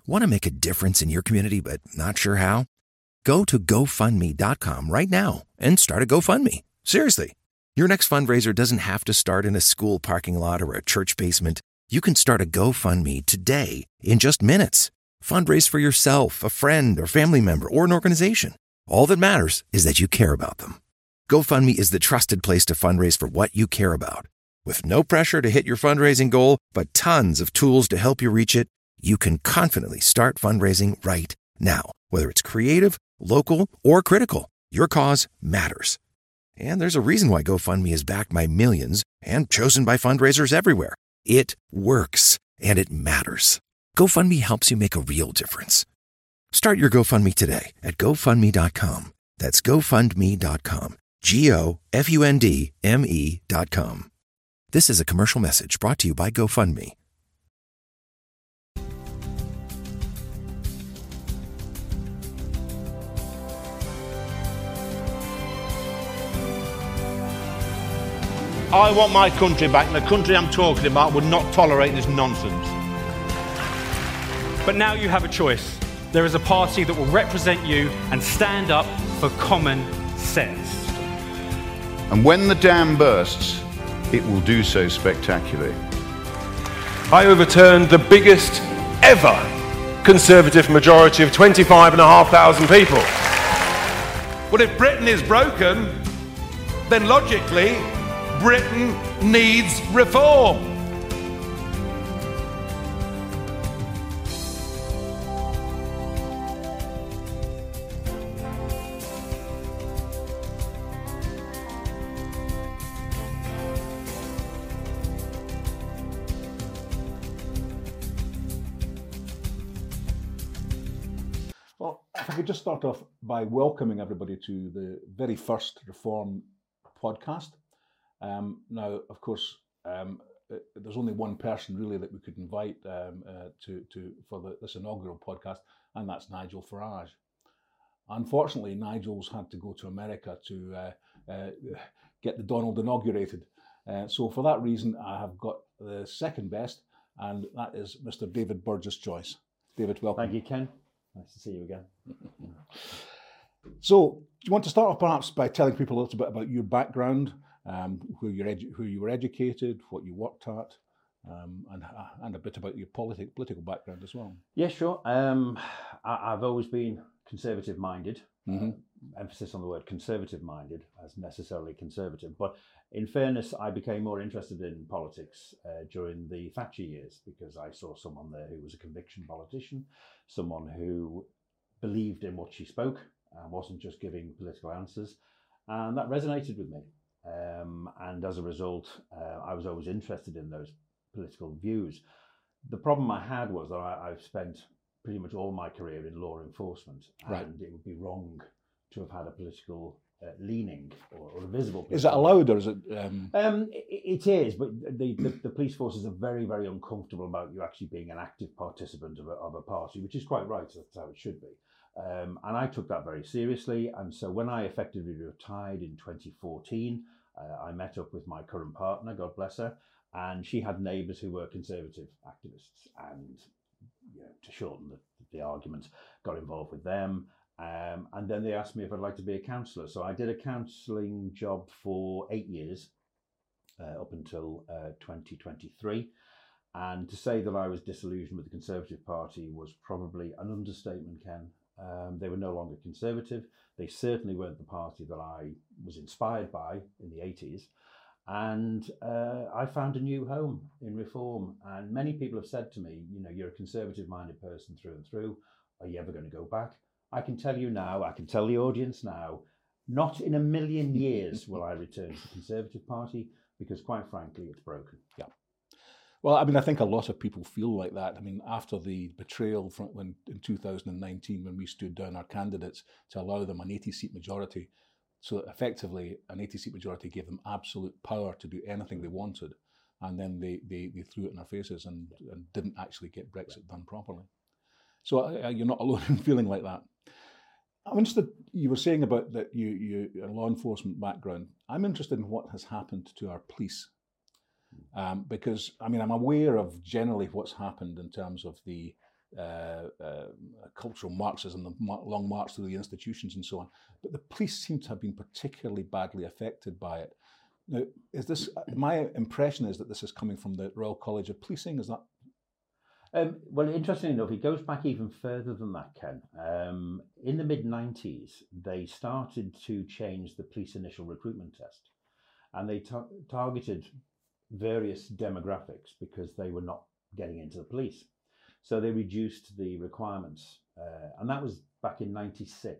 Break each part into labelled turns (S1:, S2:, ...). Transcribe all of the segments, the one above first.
S1: Want to make a difference in your community but not sure how? Go to GoFundMe.com right now and start a GoFundMe. Seriously. Your next fundraiser doesn't have to start in a school parking lot or a church basement. You can start a GoFundMe today in just minutes. Fundraise for yourself, a friend or family member, or an organization. All that matters is that you care about them. GoFundMe is the trusted place to fundraise for what you care about. With no pressure to hit your fundraising goal, but tons of tools to help you reach it, you can confidently start fundraising right now. Whether it's creative, local, or critical, your cause matters. And there's a reason why GoFundMe is backed by millions and chosen by fundraisers everywhere. It works, and it matters. GoFundMe helps you make a real difference. Start your GoFundMe today at GoFundMe.com. That's GoFundMe.com. GoFundMe.com. This is a commercial message brought to you by GoFundMe.
S2: I want my country back, and the country I'm talking about would not tolerate this nonsense.
S3: But now you have a choice. There is a party that will represent you and stand up for common sense.
S4: And when the dam bursts, it will do so spectacularly.
S5: I overturned the biggest ever Conservative majority of 25,500 people.
S6: Well, if Britain is broken, then logically, Britain needs reform.
S7: Well, if I could just start off by welcoming everybody to the very first Reform podcast. Now, of course, there's only one person really that we could invite for this inaugural podcast, and that's Nigel Farage. Unfortunately, Nigel's had to go to America to get the Donald inaugurated. So for that reason, I have got the second best, and that is Mr. David Burgess-Joyce. David, welcome.
S8: Thank you, Ken. Nice to see you again.
S7: So, do you want to start off perhaps by telling people a little bit about your background, who you were educated, what you worked at, and a bit about your political background as well?
S8: Yeah, sure. I've always been conservative-minded. Emphasis on the word conservative-minded as necessarily conservative. But in fairness, I became more interested in politics during the Thatcher years because I saw someone there who was a conviction politician, someone who believed in what she spoke and wasn't just giving political answers. And that resonated with me. And as a result, I was always interested in those political views. The problem I had was that I've spent pretty much all my career in law enforcement, and it would be wrong to have had a political leaning or a visible.
S7: Is it allowed, or is it?
S8: It is, but the police forces are very, very uncomfortable about you actually being an active participant of a party, which is quite right. That's how it should be. And I took that very seriously. And so when I effectively retired in 2014, I met up with my current partner, God bless her, and she had neighbours who were conservative activists. And to shorten the argument, got involved with them. And then they asked me if I'd like to be a counsellor. So I did a counselling job for 8 years, up until 2023. And to say that I was disillusioned with the Conservative Party was probably an understatement, Ken. They were no longer Conservative. They certainly weren't the party that I was inspired by in the 80s. And I found a new home in Reform. And many people have said to me, you're a Conservative-minded person through and through. Are you ever going to go back? I can tell you now, I can tell the audience now, not in a million years will I return to the Conservative Party, because quite frankly, it's broken.
S7: Yeah. Well, I think a lot of people feel like that. After the betrayal in 2019, when we stood down our candidates to allow them an 80-seat majority, so effectively an 80-seat majority gave them absolute power to do anything they wanted, and then they threw it in our faces and didn't actually get Brexit done properly. So you're not alone in feeling like that. I'm interested, you were saying about that you a law enforcement background. I'm interested in what has happened to our police. Because I'm aware of generally what's happened in terms of the cultural Marxism, the long march through the institutions and so on. But the police seem to have been particularly badly affected by it. Now, is this, my impression is that this is coming from the Royal College of Policing, is that?
S8: Well, interestingly enough, it goes back even further than that, Ken. In the mid-90s, they started to change the police initial recruitment test, and they targeted various demographics because they were not getting into the police. So they reduced the requirements, and that was back in 96.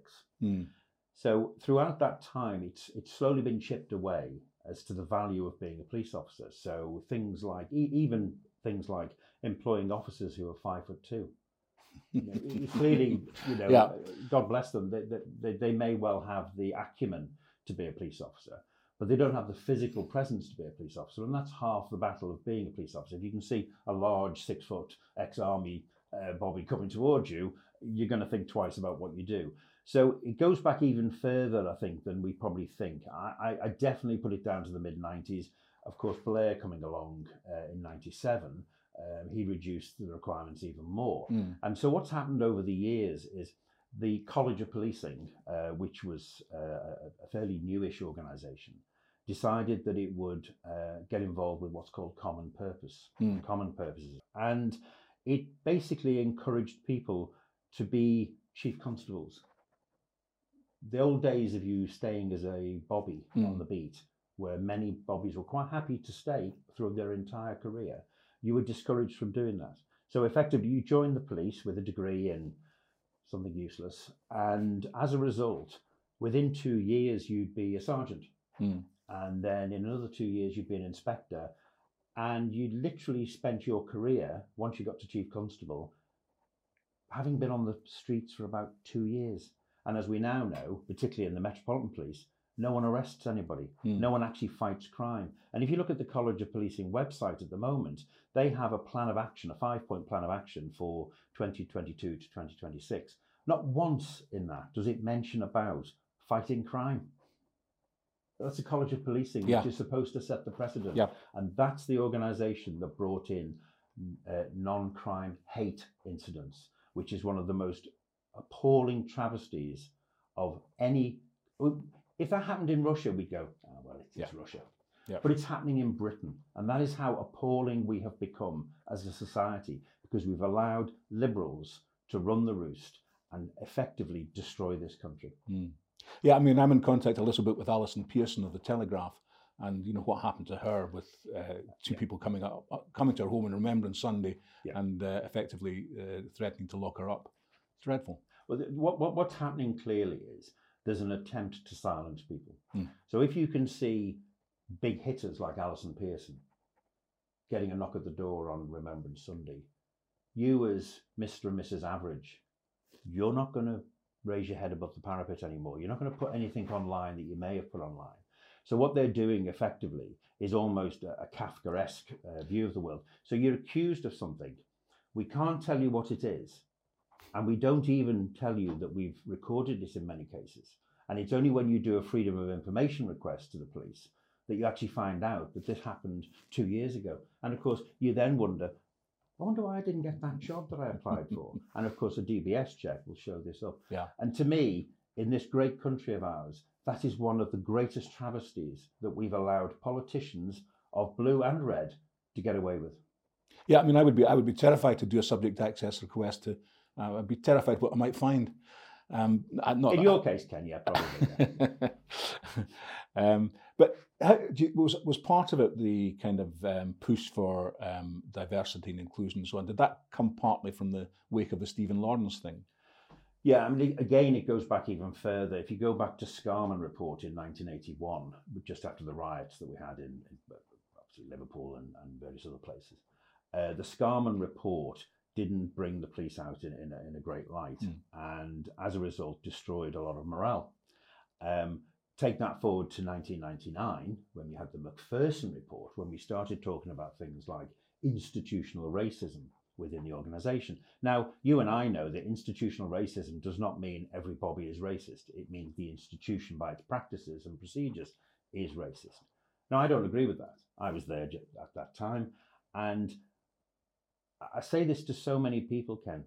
S8: So throughout that time, it's slowly been chipped away as to the value of being a police officer. So things like, even things like employing officers who are 5'2". Clearly, God bless them, they may well have the acumen to be a police officer, but they don't have the physical presence to be a police officer, and that's half the battle of being a police officer. If you can see a large 6-foot ex-army bobby coming towards you, you're going to think twice about what you do. So it goes back even further, I think, than we probably think. I definitely put it down to the mid-90s. Of course, Blair coming along in 97, he reduced the requirements even more. And so what's happened over the years is the College of Policing, which was a fairly newish organisation, decided that it would get involved with what's called common purpose, common purposes. And it basically encouraged people to be chief constables. The old days of you staying as a bobby on the beat, where many bobbies were quite happy to stay through their entire career, you were discouraged from doing that. So effectively, you joined the police with a degree in something useless, and as a result, within 2 years, you'd be a sergeant. And then in another 2 years, you'd be an inspector. And you literally spent your career, once you got to chief constable, having been on the streets for about 2 years. And as we now know, particularly in the Metropolitan Police, no one arrests anybody. No one actually fights crime. And if you look at the College of Policing website at the moment, they have a plan of action, a 5-point plan of action for 2022 to 2026. Not once in that does it mention about fighting crime. That's the College of Policing, which is supposed to set the precedent. And that's the organisation that brought in non-crime hate incidents, which is one of the most appalling travesties of any. If that happened in Russia, we'd go, oh, well, it's Russia. But it's happening in Britain. And that is how appalling we have become as a society, because we've allowed liberals to run the roost and effectively destroy this country.
S7: Yeah, I mean, I'm in contact a little bit with Alison Pearson of The Telegraph, and you know what happened to her with two people coming to her home on Remembrance Sunday and effectively threatening to lock her up. It's dreadful.
S8: Well, what's happening clearly is there's an attempt to silence people. So if you can see big hitters like Alison Pearson getting a knock at the door on Remembrance Sunday, you as Mr. and Mrs. Average, you're not going to raise your head above the parapet anymore. You're not going to put anything online that you may have put online. So what they're doing effectively is almost a Kafkaesque view of the world. So you're accused of something. We can't tell you what it is. And we don't even tell you that we've recorded this in many cases. And it's only when you do a freedom of information request to the police that you actually find out that this happened 2 years ago. And of course, you then wonder, I wonder why I didn't get that job that I applied for. And of course, a DBS check will show this up. And to me, in this great country of ours, that is one of the greatest travesties that we've allowed politicians of blue and red to get away with.
S7: Yeah, I mean, I would be terrified to do a subject access request to. I'd be terrified what I might find.
S8: In your case, Ken, yeah, probably.
S7: But was part of it the kind of push for diversity and inclusion and so on? Did that come partly from the wake of the Stephen Lawrence thing?
S8: Yeah, I mean, again, it goes back even further. If you go back to Scarman Report in 1981, just after the riots that we had in obviously Liverpool and various other places, the Scarman Report didn't bring the police out in a great light, and as a result destroyed a lot of morale. Take that forward to 1999, when we had the Macpherson Report, when we started talking about things like institutional racism within the organisation. Now, you and I know that institutional racism does not mean every bobby is racist. It means the institution, by its practices and procedures, is racist. Now, I don't agree with that. I was there at that time, and I say this to so many people, Ken.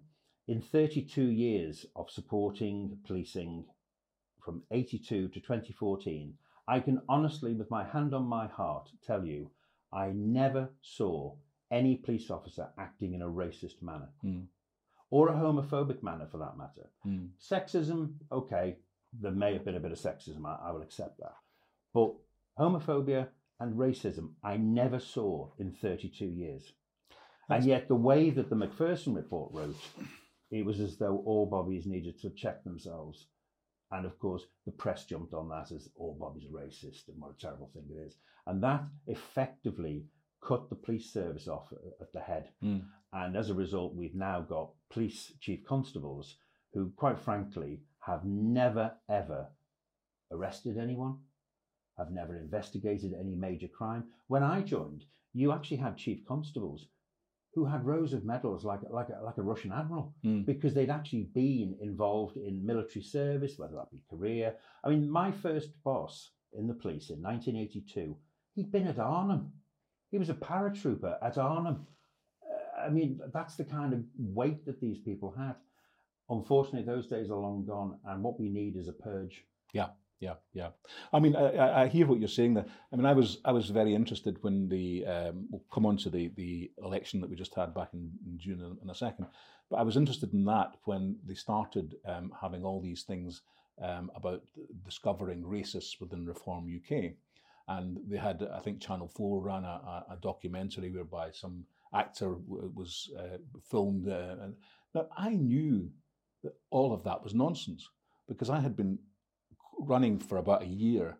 S8: In 32 years of supporting policing from 82 to 2014, I can honestly, with my hand on my heart, tell you, I never saw any police officer acting in a racist manner or a homophobic manner for that matter. Sexism, okay, there may have been a bit of sexism, I will accept that. But homophobia and racism, I never saw in 32 years. And yet the way that the Macpherson report wrote, it was as though all bobbies needed to check themselves. And of course, the press jumped on that as all bobbies are racist and what a terrible thing it is. And that effectively cut the police service off at the head. And as a result, we've now got police chief constables who, quite frankly, have never, ever arrested anyone, have never investigated any major crime. When I joined, you actually had chief constables who had rows of medals like a Russian admiral because they'd actually been involved in military service, whether that be Korea. I mean, my first boss in the police in 1982, he'd been at Arnhem. He was a paratrooper at Arnhem. I mean, that's the kind of weight that these people had. Unfortunately, those days are long gone, and what we need is a purge.
S7: Yeah. I mean, I hear what you're saying there. I mean, I was very interested when we'll come on to the election that we just had back in June in a second, but I was interested in that when they started having all these things about discovering racists within Reform UK. And they had, I think Channel 4 ran a documentary whereby some actor was filmed. And now, I knew that all of that was nonsense because I had been running for about a year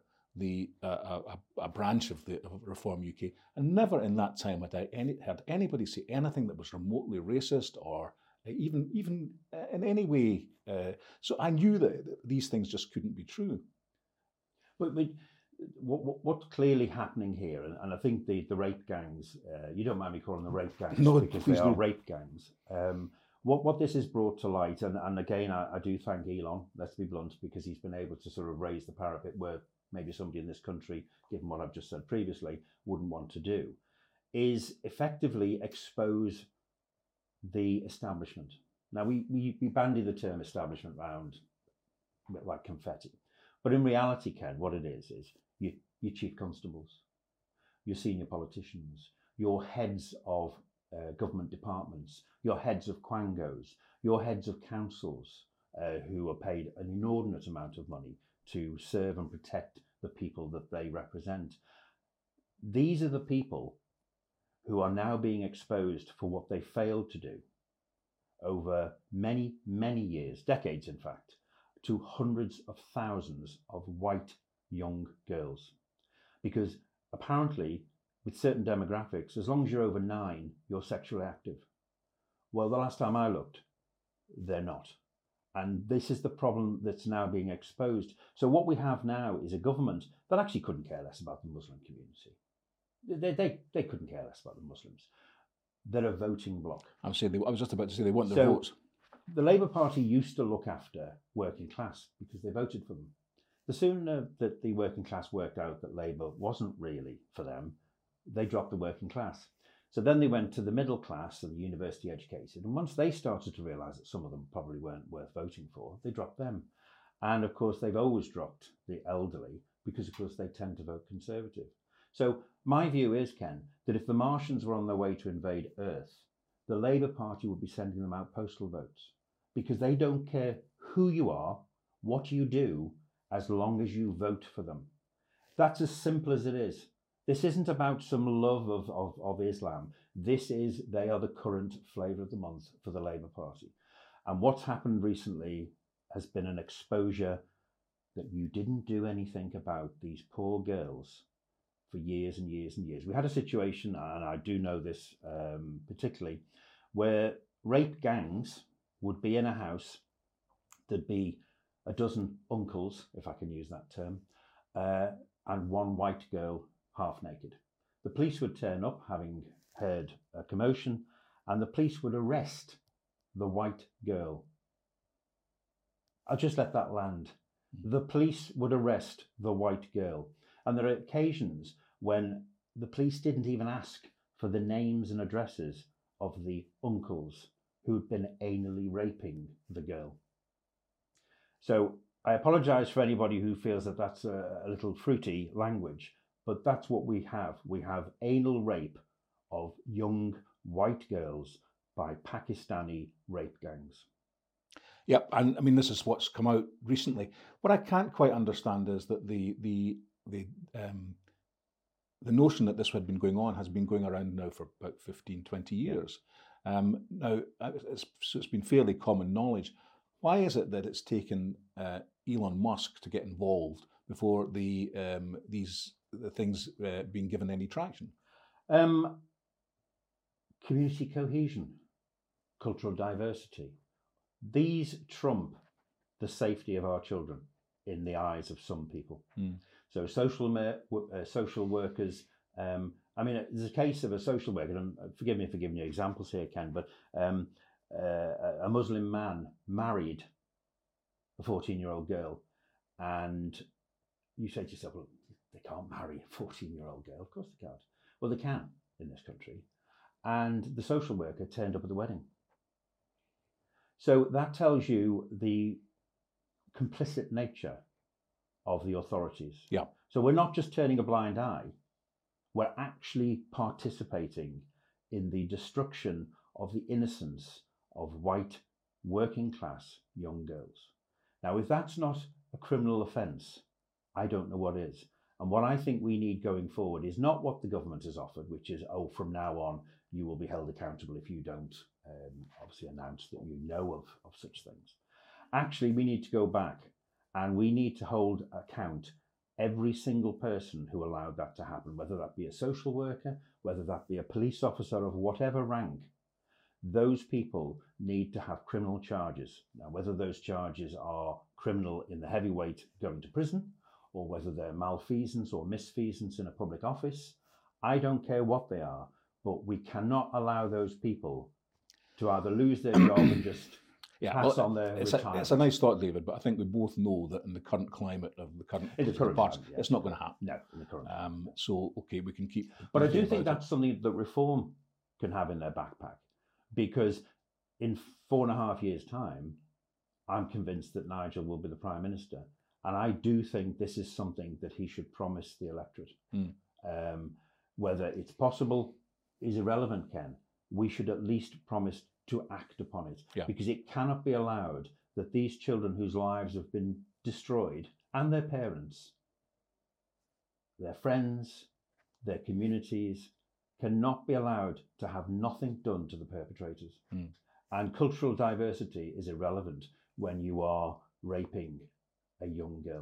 S7: a branch of Reform UK, and never in that time had I heard anybody say anything that was remotely racist or even in any way. So I knew that these things just couldn't be true.
S8: But what's clearly happening here, and I think the rape gangs, you don't mind me calling them rape gangs,
S7: no,
S8: because they are rape gangs. What this has brought to light, and again, I do thank Elon, let's be blunt, because he's been able to sort of raise the parapet where maybe somebody in this country, given what I've just said previously, wouldn't want to do, is effectively expose the establishment. Now, we bandy the term establishment around like confetti, but in reality, Ken, what it is your chief constables, your senior politicians, your heads of government departments, your heads of quangos, your heads of councils who are paid an inordinate amount of money to serve and protect the people that they represent. These are the people who are now being exposed for what they failed to do over many, many years, decades in fact, to hundreds of thousands of white young girls. Because apparently, with certain demographics, as long as you're over 9, you're sexually active. Well, the last time I looked, they're not. And this is the problem that's now being exposed. So what we have now is a government that actually couldn't care less about the Muslim community. They couldn't care less about the Muslims. They're a voting bloc.
S7: I was just about to say they want their votes.
S8: The Labour Party used to look after working class because they voted for them. The sooner that the working class worked out that Labour wasn't really for them, they dropped the working class. So then they went to the middle class and the university educated. And once they started to realise that some of them probably weren't worth voting for, they dropped them. And of course, they've always dropped the elderly because, of course, they tend to vote Conservative. So my view is, Ken, that if the Martians were on their way to invade Earth, the Labour Party would be sending them out postal votes because they don't care who you are, what you do, as long as you vote for them. That's as simple as it is. This isn't about some love of Islam. They are the current flavour of the month for the Labour Party. And what's happened recently has been an exposure that you didn't do anything about these poor girls for years and years and years. We had a situation, and I do know this particularly, where rape gangs would be in a house. There'd be a dozen uncles, if I can use that term, and one white girl half naked. The police would turn up, having heard a commotion, and the police would arrest the white girl. I'll just let that land. The police would arrest the white girl. And there are occasions when the police didn't even ask for the names and addresses of the uncles who'd been anally raping the girl. So I apologise for anybody who feels that that's a little fruity language, but that's what we have. We have anal rape of young white girls by Pakistani rape gangs.
S7: Yep, and I mean this is what's come out recently. What I can't quite understand is that the notion that this had been going on has been going around now for about 15, 20 years. Now, it's been fairly common knowledge. Why is it that it's taken Elon Musk to get involved before the things being given any traction?
S8: Community cohesion, cultural diversity. These trump the safety of our children in the eyes of some people. So social workers, I mean, there's a case of a social worker, and forgive me for giving you examples here, Ken, but a Muslim man married a 14-year-old girl, and you say to yourself, well, they can't marry a 14-year-old girl. Of course they can't. Well, they can in this country. And the social worker turned up at the wedding. So that tells you the complicit nature of the authorities.
S7: Yeah.
S8: So we're not just turning a blind eye, we're actually participating in the destruction of the innocence of white working class young girls. Now, if that's not a criminal offence, I don't know what is. And what I think we need going forward is not what the government has offered, which is, oh, from now on, you will be held accountable if you don't obviously announce that you know of such things. Actually, we need to go back and we need to hold account every single person who allowed that to happen, whether that be a social worker, whether that be a police officer of whatever rank. Those people need to have criminal charges. Now, whether those charges are criminal in the heavyweight going to prison, or whether they're malfeasance or misfeasance in a public office, I don't care what they are, but we cannot allow those people to either lose their job and just pass on their retirement.
S7: It's a nice thought, David, but I think we both know that in the current climate of the current parts, it's not going to happen.
S8: No, in the current
S7: so, okay, we can keep...
S8: But I do think that's something that Reform can have in their backpack, because in 4.5 years' time, I'm convinced that Nigel will be the Prime Minister. And I do think this is something that he should promise the electorate. Whether it's possible is irrelevant, Ken. We should at least promise to act upon it, because it cannot be allowed that these children whose lives have been destroyed, and their parents, their friends, their communities, cannot be allowed to have nothing done to the perpetrators. And cultural diversity is irrelevant when you are raping a young girl.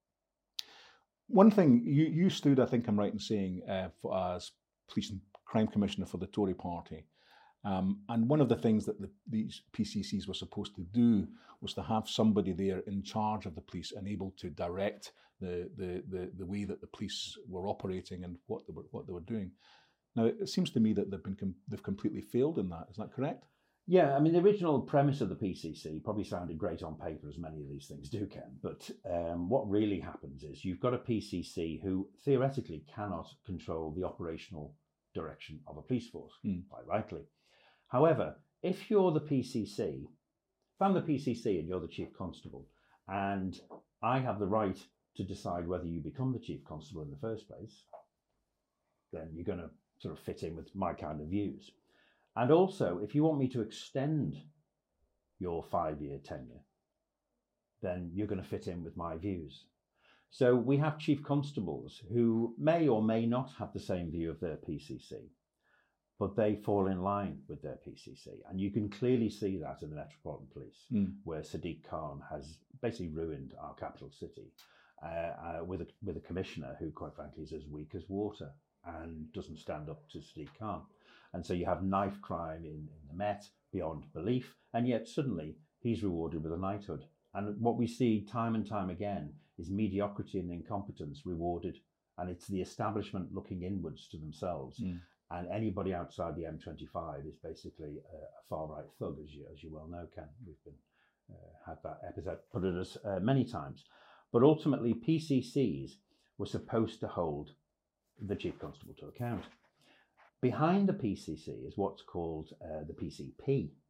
S7: One thing, you stood, I think I'm right in saying, as Police and Crime Commissioner for the Tory party. And one of the things that these PCCs were supposed to do was to have somebody there in charge of the police and able to direct the way that the police were operating and what they were doing. Now, it seems to me that they've completely failed in that. Is that correct?
S8: Yeah, I mean, the original premise of the PCC probably sounded great on paper, as many of these things do, Ken. But what really happens is you've got a PCC who theoretically cannot control the operational direction of a police force, quite rightly. However, if you're the PCC, if I'm the PCC and you're the Chief Constable, and I have the right to decide whether you become the Chief Constable in the first place, then you're going to sort of fit in with my kind of views. And also, if you want me to extend your 5-year tenure, then you're going to fit in with my views. So we have Chief Constables who may or may not have the same view of their PCC, but they fall in line with their PCC. And you can clearly see that in the Metropolitan Police, where Sadiq Khan has basically ruined our capital city with a commissioner who, quite frankly, is as weak as water and doesn't stand up to Sadiq Khan. And so you have knife crime in the Met beyond belief, and yet suddenly he's rewarded with a knighthood. And what we see time and time again is mediocrity and incompetence rewarded, and it's the establishment looking inwards to themselves. And anybody outside the M25 is basically a far-right thug, as you well know, Ken. We've been had that epithet put at us many times. But ultimately, PCCs were supposed to hold the Chief Constable to account. Behind the PCC is what's called the PCP,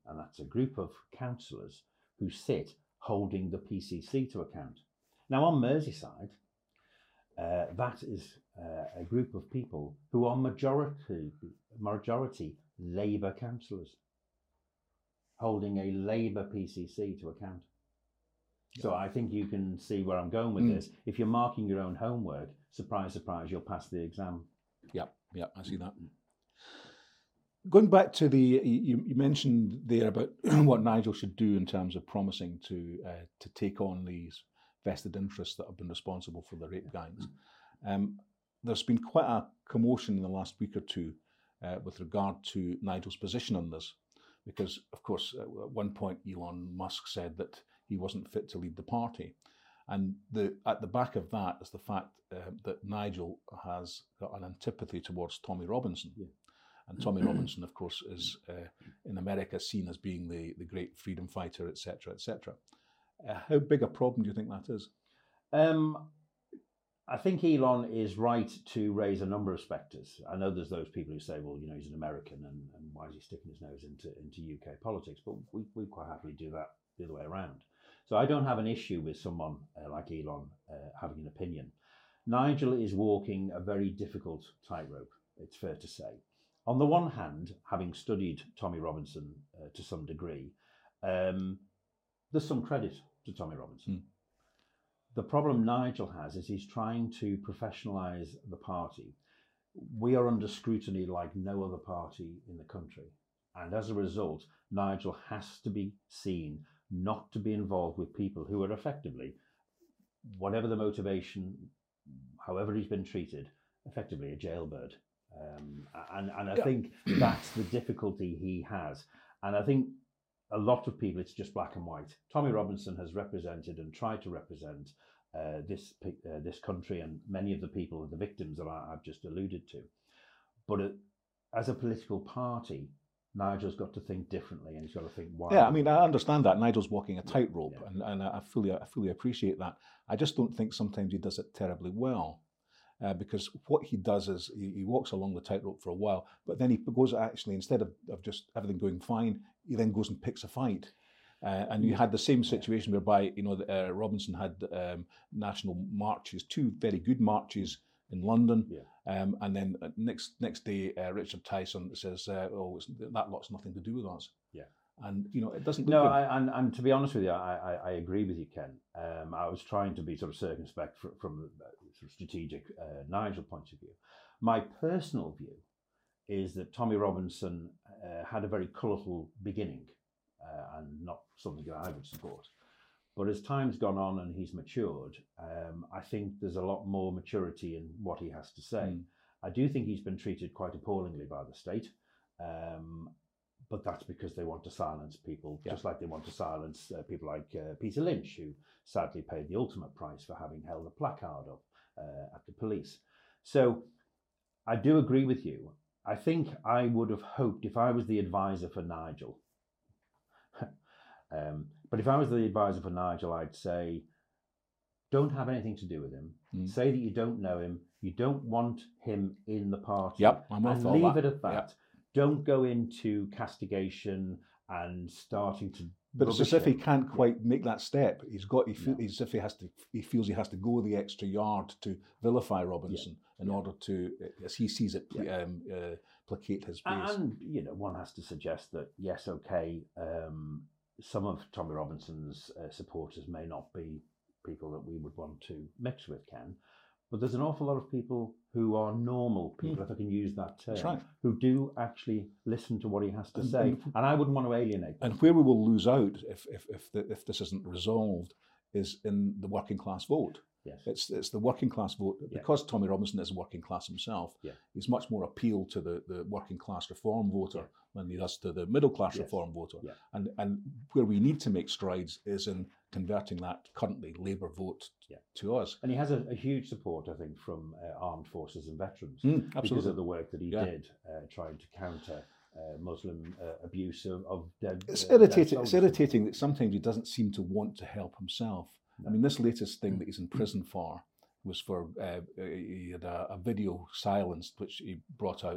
S8: and that's a group of councillors who sit holding the PCC to account. Now, on Merseyside, that is a group of people who are majority Labour councillors holding a Labour PCC to account. So I think you can see where I'm going with this. If you're marking your own homework, surprise, surprise, you'll pass the exam.
S7: Yeah, I see that. Going back to you mentioned there about what Nigel should do in terms of promising to take on these vested interests that have been responsible for the rape gangs. There's been quite a commotion in the last week or two with regard to Nigel's position on this, because, of course, at one point Elon Musk said that he wasn't fit to lead the party. And at the back of that is the fact that Nigel has got an antipathy towards Tommy Robinson. Yeah. And Tommy Robinson, of course, is in America seen as being the great freedom fighter, etc., etc. How big a problem do you think that is?
S8: I think Elon is right to raise a number of spectres. I know there's those people who say, well, you know, he's an American and why is he sticking his nose into UK politics? But we quite happily do that the other way around. So I don't have an issue with someone like Elon having an opinion. Nigel is walking a very difficult tightrope, it's fair to say. On the one hand, having studied Tommy Robinson to some degree, there's some credit to Tommy Robinson. The problem Nigel has is he's trying to professionalise the party. We are under scrutiny like no other party in the country. And as a result, Nigel has to be seen not to be involved with people who are effectively, whatever the motivation, however he's been treated, effectively a jailbird. And I think that's the difficulty he has. And I think a lot of people, it's just black and white. Tommy Robinson has represented and tried to represent this country and many of the people, the victims that I've just alluded to. But as a political party, Nigel's got to think differently, and he's got to think why.
S7: Yeah, I mean, I understand that Nigel's walking a tightrope, and I fully appreciate that. I just don't think sometimes he does it terribly well, because what he does is he walks along the tightrope for a while, but then he goes actually, instead of just everything going fine, he then goes and picks a fight. And you had the same situation whereby, you know, Robinson had national marches, 2 very good marches in London, and then next day Richard Tyson says, "Oh, that lot's nothing to do with us." Yeah, and you know it doesn't.
S8: No, and to be honest with you, I agree with you, Ken. I was trying to be sort of circumspect from the sort of strategic Nigel point of view. My personal view is that Tommy Robinson had a very colourful beginning, and not something that I would support. But as time's gone on and he's matured, I think there's a lot more maturity in what he has to say. I do think he's been treated quite appallingly by the state, but that's because they want to silence people, just like they want to silence people like Peter Lynch, who sadly paid the ultimate price for having held a placard up at the police. So I do agree with you. I think I would have hoped, if I was the advisor for Nigel, but if I was the advisor for Nigel, I'd say, don't have anything to do with him. Say that you don't know him. You don't want him in the party. And leave it at that. Don't go into castigation and starting to.
S7: But it's as if he can't quite make that step. He's as if he feels he has to go the extra yard to vilify Robinson in order to, as he sees it, placate his base.
S8: And you know, one has to suggest that yes, okay. Some of Tommy Robinson's supporters may not be people that we would want to mix with, Ken, but there's an awful lot of people who are normal people, if I can use that term, who do actually listen to what he has to say, and I wouldn't want to alienate them.
S7: And where we will lose out if this isn't resolved is in the working class vote. Yes. It's the working class vote. Because Tommy Robinson is working class himself, he's much more appeal to the working class reform voter than he does to the middle class reform voter. And where we need to make strides is in converting that currently Labour vote to us.
S8: And he has a huge support, I think, from armed forces and veterans because of the work that he did trying to counter Muslim abuse of dead.
S7: It's irritating. It's irritating that sometimes he doesn't seem to want to help himself. I mean, this latest thing that he's in prison for was for he had a video silenced, which he brought out,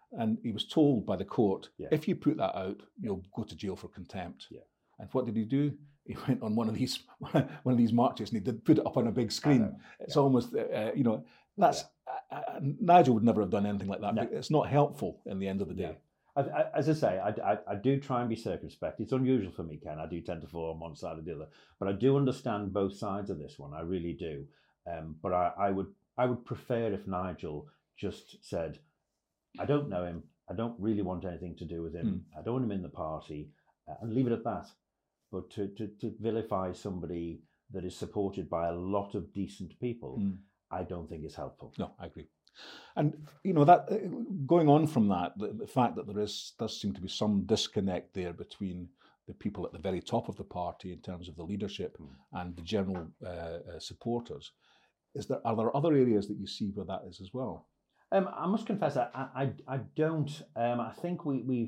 S7: And he was told by the court,
S8: Yeah.
S7: if you put that out, you'll go to jail for contempt.
S8: Yeah.
S7: And what did he do? He went on one of these marches and he did put it up on a big screen. It's almost, that's Nigel would never have done anything like that.
S8: No.
S7: But it's not helpful in the end of the day.
S8: As I say, I do try and be circumspect. It's unusual for me, Ken. I do tend to fall on one side or the other, but I do understand both sides of this one. I really do. But I would prefer if Nigel just said, I don't know him. I don't really want anything to do with him. I don't want him in the party, and leave it at that. But to vilify somebody that is supported by a lot of decent people, I don't think is helpful.
S7: No, I agree. And that going on from that, the fact that does seem to be some disconnect there between the people at the very top of the party in terms of the leadership and the general supporters. Are there other areas that you see where that is as well?
S8: I must confess, I don't. I think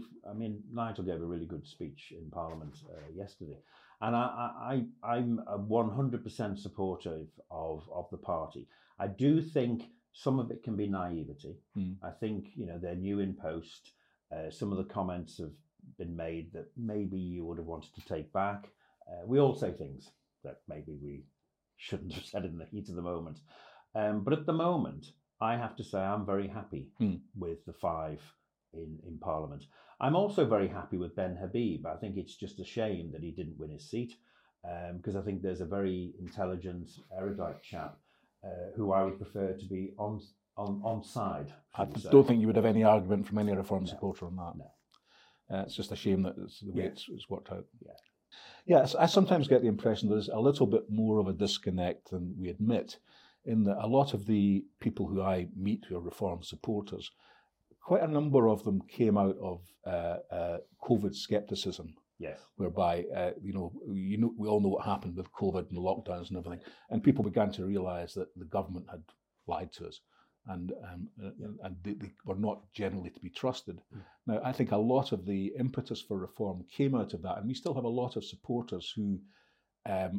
S8: Nigel gave a really good speech in Parliament yesterday, and I'm a 100% supportive of the party. I do think some of it can be naivety. I think they're new in post. Some of the comments have been made that maybe you would have wanted to take back. We all say things that maybe we shouldn't have said in the heat of the moment, but at the moment, I have to say I'm very happy with the 5 in Parliament. I'm also very happy with Ben Habib. I think it's just a shame that he didn't win his seat, because I think there's a very intelligent, erudite chap who I would prefer to be on side.
S7: I don't think you would have any argument from any Reform supporter on that. No. It's just a shame that it's the way it's worked out. Yes, I sometimes get the impression there's a little bit more of a disconnect than we admit, in that a lot of the people who I meet who are Reform supporters, quite a number of them came out of COVID scepticism.
S8: Yes.
S7: Whereby, we all know what happened with COVID and the lockdowns and everything, and people began to realise that the government had lied to us, and they were not generally to be trusted. Now, I think a lot of the impetus for reform came out of that, and we still have a lot of supporters who have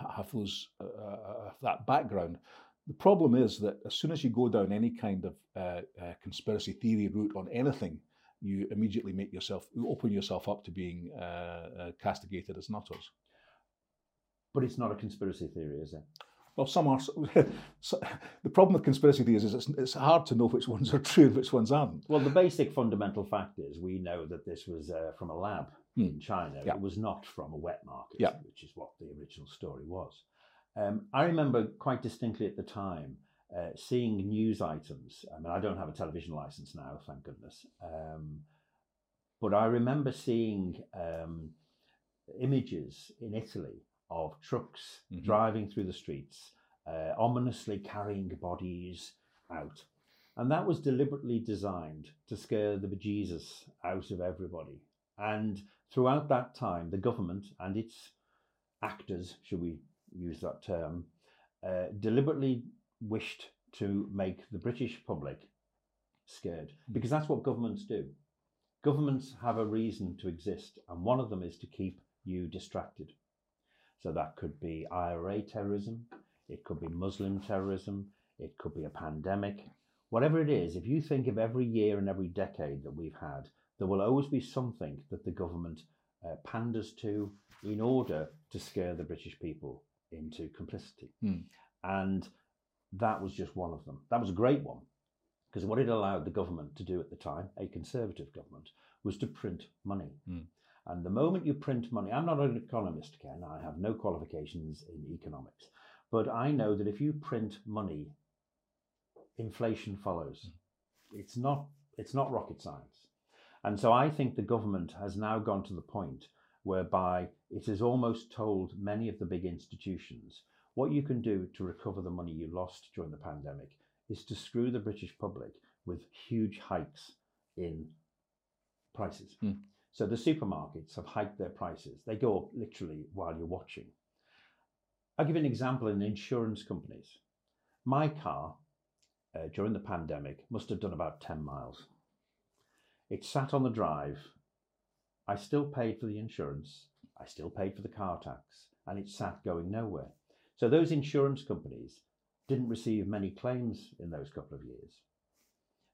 S7: that background. The problem is that as soon as you go down any kind of conspiracy theory route on anything, you immediately open yourself up to being castigated as nutters.
S8: But it's not a conspiracy theory, is it?
S7: Well, some are. The problem with conspiracy theories is it's hard to know which ones are true and which ones aren't.
S8: Well, the basic fundamental fact is we know that this was from a lab in China.
S7: Yeah.
S8: It was not from a wet market,
S7: Yeah.
S8: which is what the original story was. I remember quite distinctly at the time seeing news items. I mean, I don't have a television license now, thank goodness. But I remember seeing images in Italy of trucks driving through the streets, ominously carrying bodies out. And that was deliberately designed to scare the bejesus out of everybody. And throughout that time, the government and its actors, should we use that term, deliberately wished to make the British public scared, because that's what governments do. Governments have a reason to exist, and one of them is to keep you distracted. So that could be IRA terrorism, it could be Muslim terrorism, it could be a pandemic. Whatever it is, if you think of every year and every decade that we've had, there will always be something that the government panders to in order to scare the British people into complicity. And that was just one of them. That was a great one, because what it allowed the government to do at the time, a Conservative government, was to print money. And the moment you print money, I'm not an economist, Ken, I have no qualifications in economics, but I know that if you print money, inflation follows. It's not rocket science. And so I think the government has now gone to the point whereby it has almost told many of the big institutions, what you can do to recover the money you lost during the pandemic is to screw the British public with huge hikes in prices. So the supermarkets have hiked their prices. They go up literally while you're watching. I'll give you an example in insurance companies. My car, during the pandemic, must have done about 10 miles. It sat on the drive. I still paid for the insurance. I still paid for the car tax, and it sat going nowhere. So those insurance companies didn't receive many claims in those couple of years.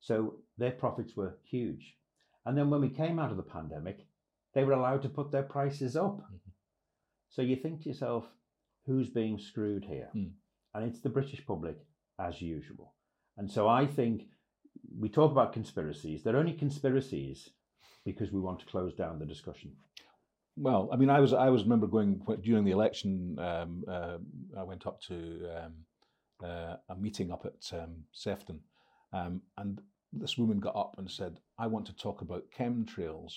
S8: So their profits were huge. And then when we came out of the pandemic, they were allowed to put their prices up. Mm-hmm. So you think to yourself, who's being screwed here? And it's the British public as usual. And so I think we talk about conspiracies. They're only conspiracies because we want to close down the discussion.
S7: Well, I mean, I was remember going during the election. I went up to a meeting up at Sefton, and this woman got up and said, "I want to talk about chemtrails,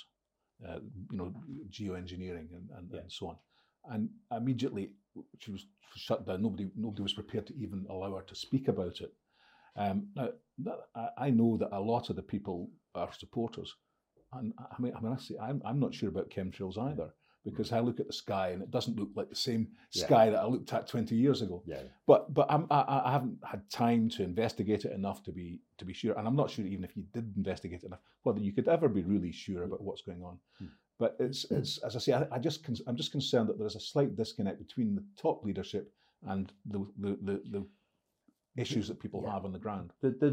S7: geoengineering and so on." And immediately she was shut down. Nobody was prepared to even allow her to speak about it. Now, I know that a lot of the people are supporters. And I'm not sure about chemtrails either, because I look at the sky and it doesn't look like the same sky that I looked at 20 years ago. Yeah. But I haven't had time to investigate it enough to be sure, and I'm not sure even if you did investigate it enough whether you could ever be really sure about what's going on. But it's as I say, I'm just concerned that there is a slight disconnect between the top leadership and the issues that people have on the ground.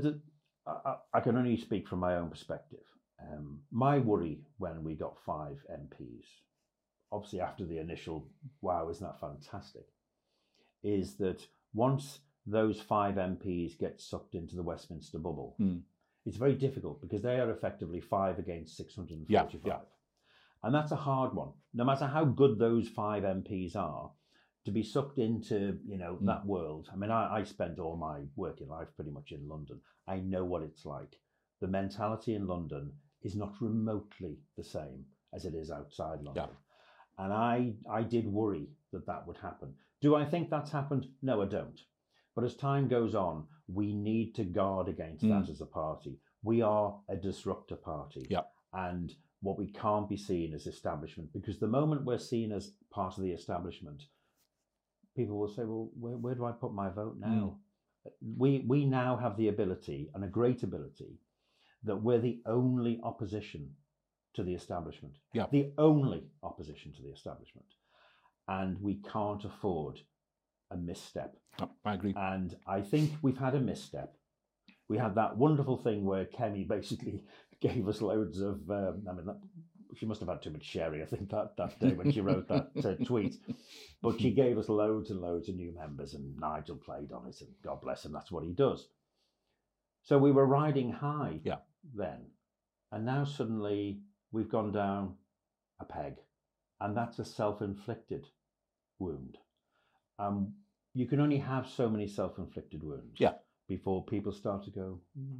S8: I can only speak from my own perspective. My worry when we got 5 MPs, obviously after the initial, wow, isn't that fantastic, is that once those 5 MPs get sucked into the Westminster bubble, it's very difficult because they are effectively 5 against 645. Yeah. And that's a hard one. No matter how good those 5 MPs are, to be sucked into, that world. I mean, I spent all my working life pretty much in London. I know what it's like. The mentality in London is not remotely the same as it is outside London. Yeah. And I did worry that would happen. Do I think that's happened? No, I don't. But as time goes on, we need to guard against that as a party. We are a disruptor party. Yeah. And what we can't be seen as establishment, because the moment we're seen as part of the establishment, people will say, well, where do I put my vote now? We now have the ability, and a great ability, that we're the only opposition to the establishment. Yeah. The only opposition to the establishment. And we can't afford a misstep.
S7: Oh, I agree.
S8: And I think we've had a misstep. We had that wonderful thing where Kemi basically gave us loads of, she must have had too much sherry, I think, that day when she wrote that tweet. But she gave us loads and loads of new members, and Nigel played on it, and God bless him, that's what he does. So we were riding high then, and now suddenly we've gone down a peg, and that's a self-inflicted wound. You can only have so many self-inflicted wounds before people start to go,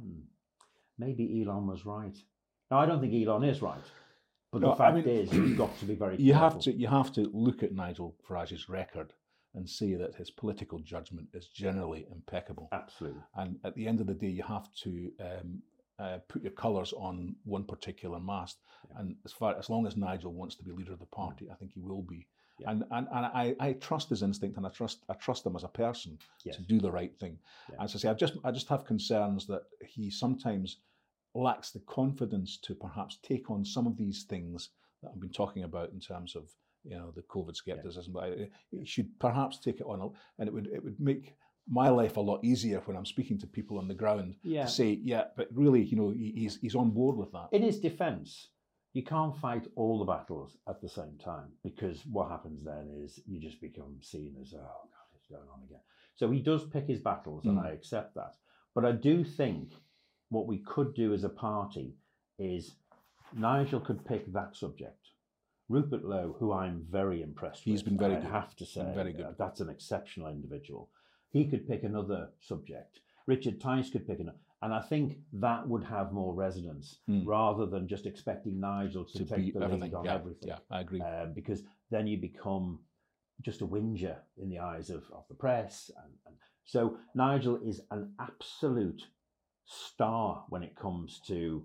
S8: maybe Elon was right. Now, I don't think Elon is right. But the fact is, you've got to be very careful.
S7: You have to look at Nigel Farage's record and say that his political judgment is generally impeccable.
S8: Absolutely.
S7: And at the end of the day, you have to put your colours on one particular mast. Yeah. And as long as Nigel wants to be leader of the party, I think he will be. Yeah. And I trust his instinct, and I trust him as a person to do the right thing. Yeah. As I say, I just have concerns that he sometimes lacks the confidence to perhaps take on some of these things that I've been talking about in terms of the COVID skepticism. But he should perhaps take it on, and it would make my life a lot easier when I'm speaking to people on the ground to say, but really, he's on board with that.
S8: In his defence, you can't fight all the battles at the same time, because what happens then is you just become seen as, oh God, it's going on again. So he does pick his battles, and I accept that. But I do think what we could do as a party is Nigel could pick that subject. Rupert Lowe, who I'm very impressed with.
S7: He's been very good.
S8: I have to say,
S7: very good.
S8: That's an exceptional individual. He could pick another subject. Richard Tice could pick another. And I think that would have more resonance rather than just expecting Nigel to take the lead on everything.
S7: Yeah, I agree.
S8: Because then you become just a whinger in the eyes of the press. And so Nigel is an absolute star when it comes to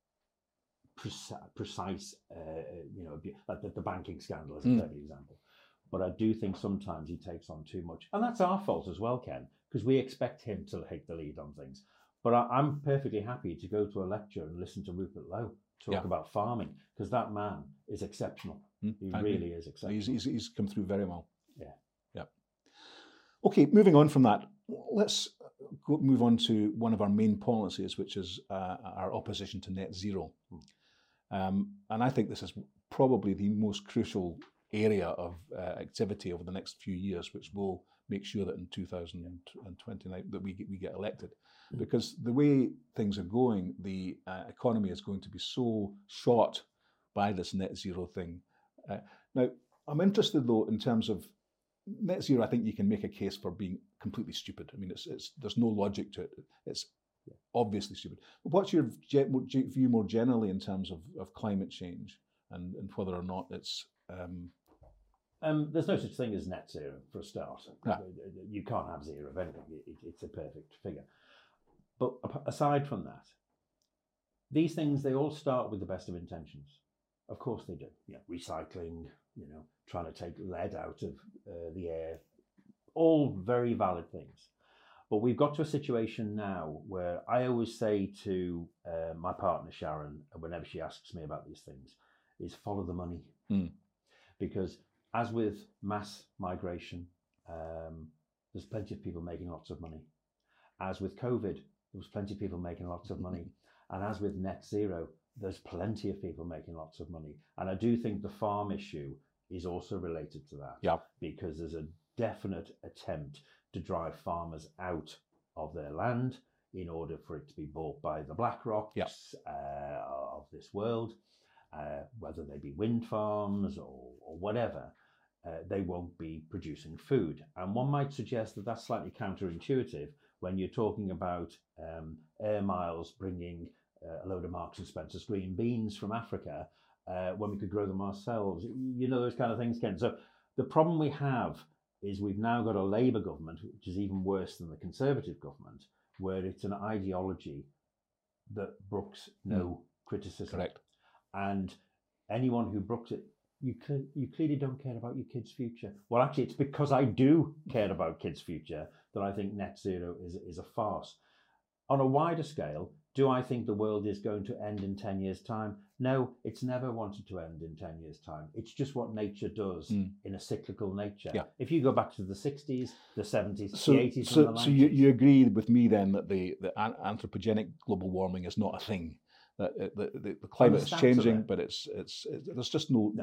S8: precise, like the banking scandal is a perfect example. But I do think sometimes he takes on too much. And that's our fault as well, Ken, because we expect him to take the lead on things. But I'm perfectly happy to go to a lecture and listen to Rupert Lowe talk about farming, because that man is exceptional. He really is exceptional.
S7: He's come through very well.
S8: Yeah.
S7: Okay, moving on from that, let's move on to one of our main policies, which is our opposition to net zero. And I think this is probably the most crucial area of activity over the next few years, which will make sure that in 2029 that we get elected. Because the way things are going, the economy is going to be so shot by this net zero thing. Now, I'm interested though in terms of net zero. I think you can make a case for being completely stupid. I mean, there's no logic to it. It's obviously stupid. What's your view more generally in terms of climate change and whether or not it's...
S8: There's no such thing as net zero for a start.
S7: Yeah.
S8: You can't have zero of anything. It's a perfect figure. But aside from that, these things, they all start with the best of intentions. Of course they do. Recycling, trying to take lead out of the air, all very valid things. But we've got to a situation now where I always say to my partner Sharon, whenever she asks me about these things, is follow the money. Because as with mass migration, there's plenty of people making lots of money. As with COVID, there was plenty of people making lots of money. And as with net zero, there's plenty of people making lots of money. And I do think the farm issue is also related to that.
S7: Yeah.
S8: Because there's a definite attempt to drive farmers out of their land in order for it to be bought by the BlackRocks of this world, whether they be wind farms or whatever. They won't be producing food. And one might suggest that that's slightly counterintuitive when you're talking about air miles bringing a load of Marks and Spencer's green beans from Africa when we could grow them ourselves. Those kind of things, Ken. So the problem we have is we've now got a Labour government, which is even worse than the Conservative government, where it's an ideology that brooks no criticism.
S7: Correct.
S8: And anyone who brooks it, you clearly don't care about your kids' future. Well, actually, it's because I do care about kids' future that I think net zero is a farce. On a wider scale, do I think the world is going to end in 10 years' time? No, it's never wanted to end in 10 years' time. It's just what nature does in a cyclical nature. Yeah. If you go back to the 60s, the 70s, the 80s, and the 90s. So you
S7: agree with me then that the anthropogenic global warming is not a thing? That the climate is changing, but it's there's just no.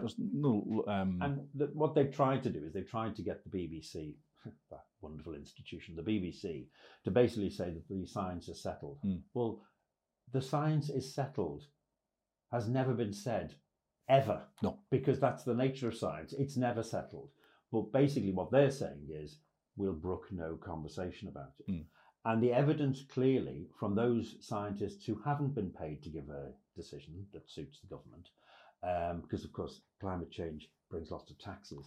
S8: What they've tried to do is they've tried to get the BBC, that wonderful institution, the BBC, to basically say that the science is settled. Well, the science is settled has never been said ever.
S7: No,
S8: because that's the nature of science. It's never settled. But basically, what they're saying is we'll brook no conversation about it. And the evidence clearly from those scientists who haven't been paid to give a decision that suits the government, because of course climate change brings lots of taxes,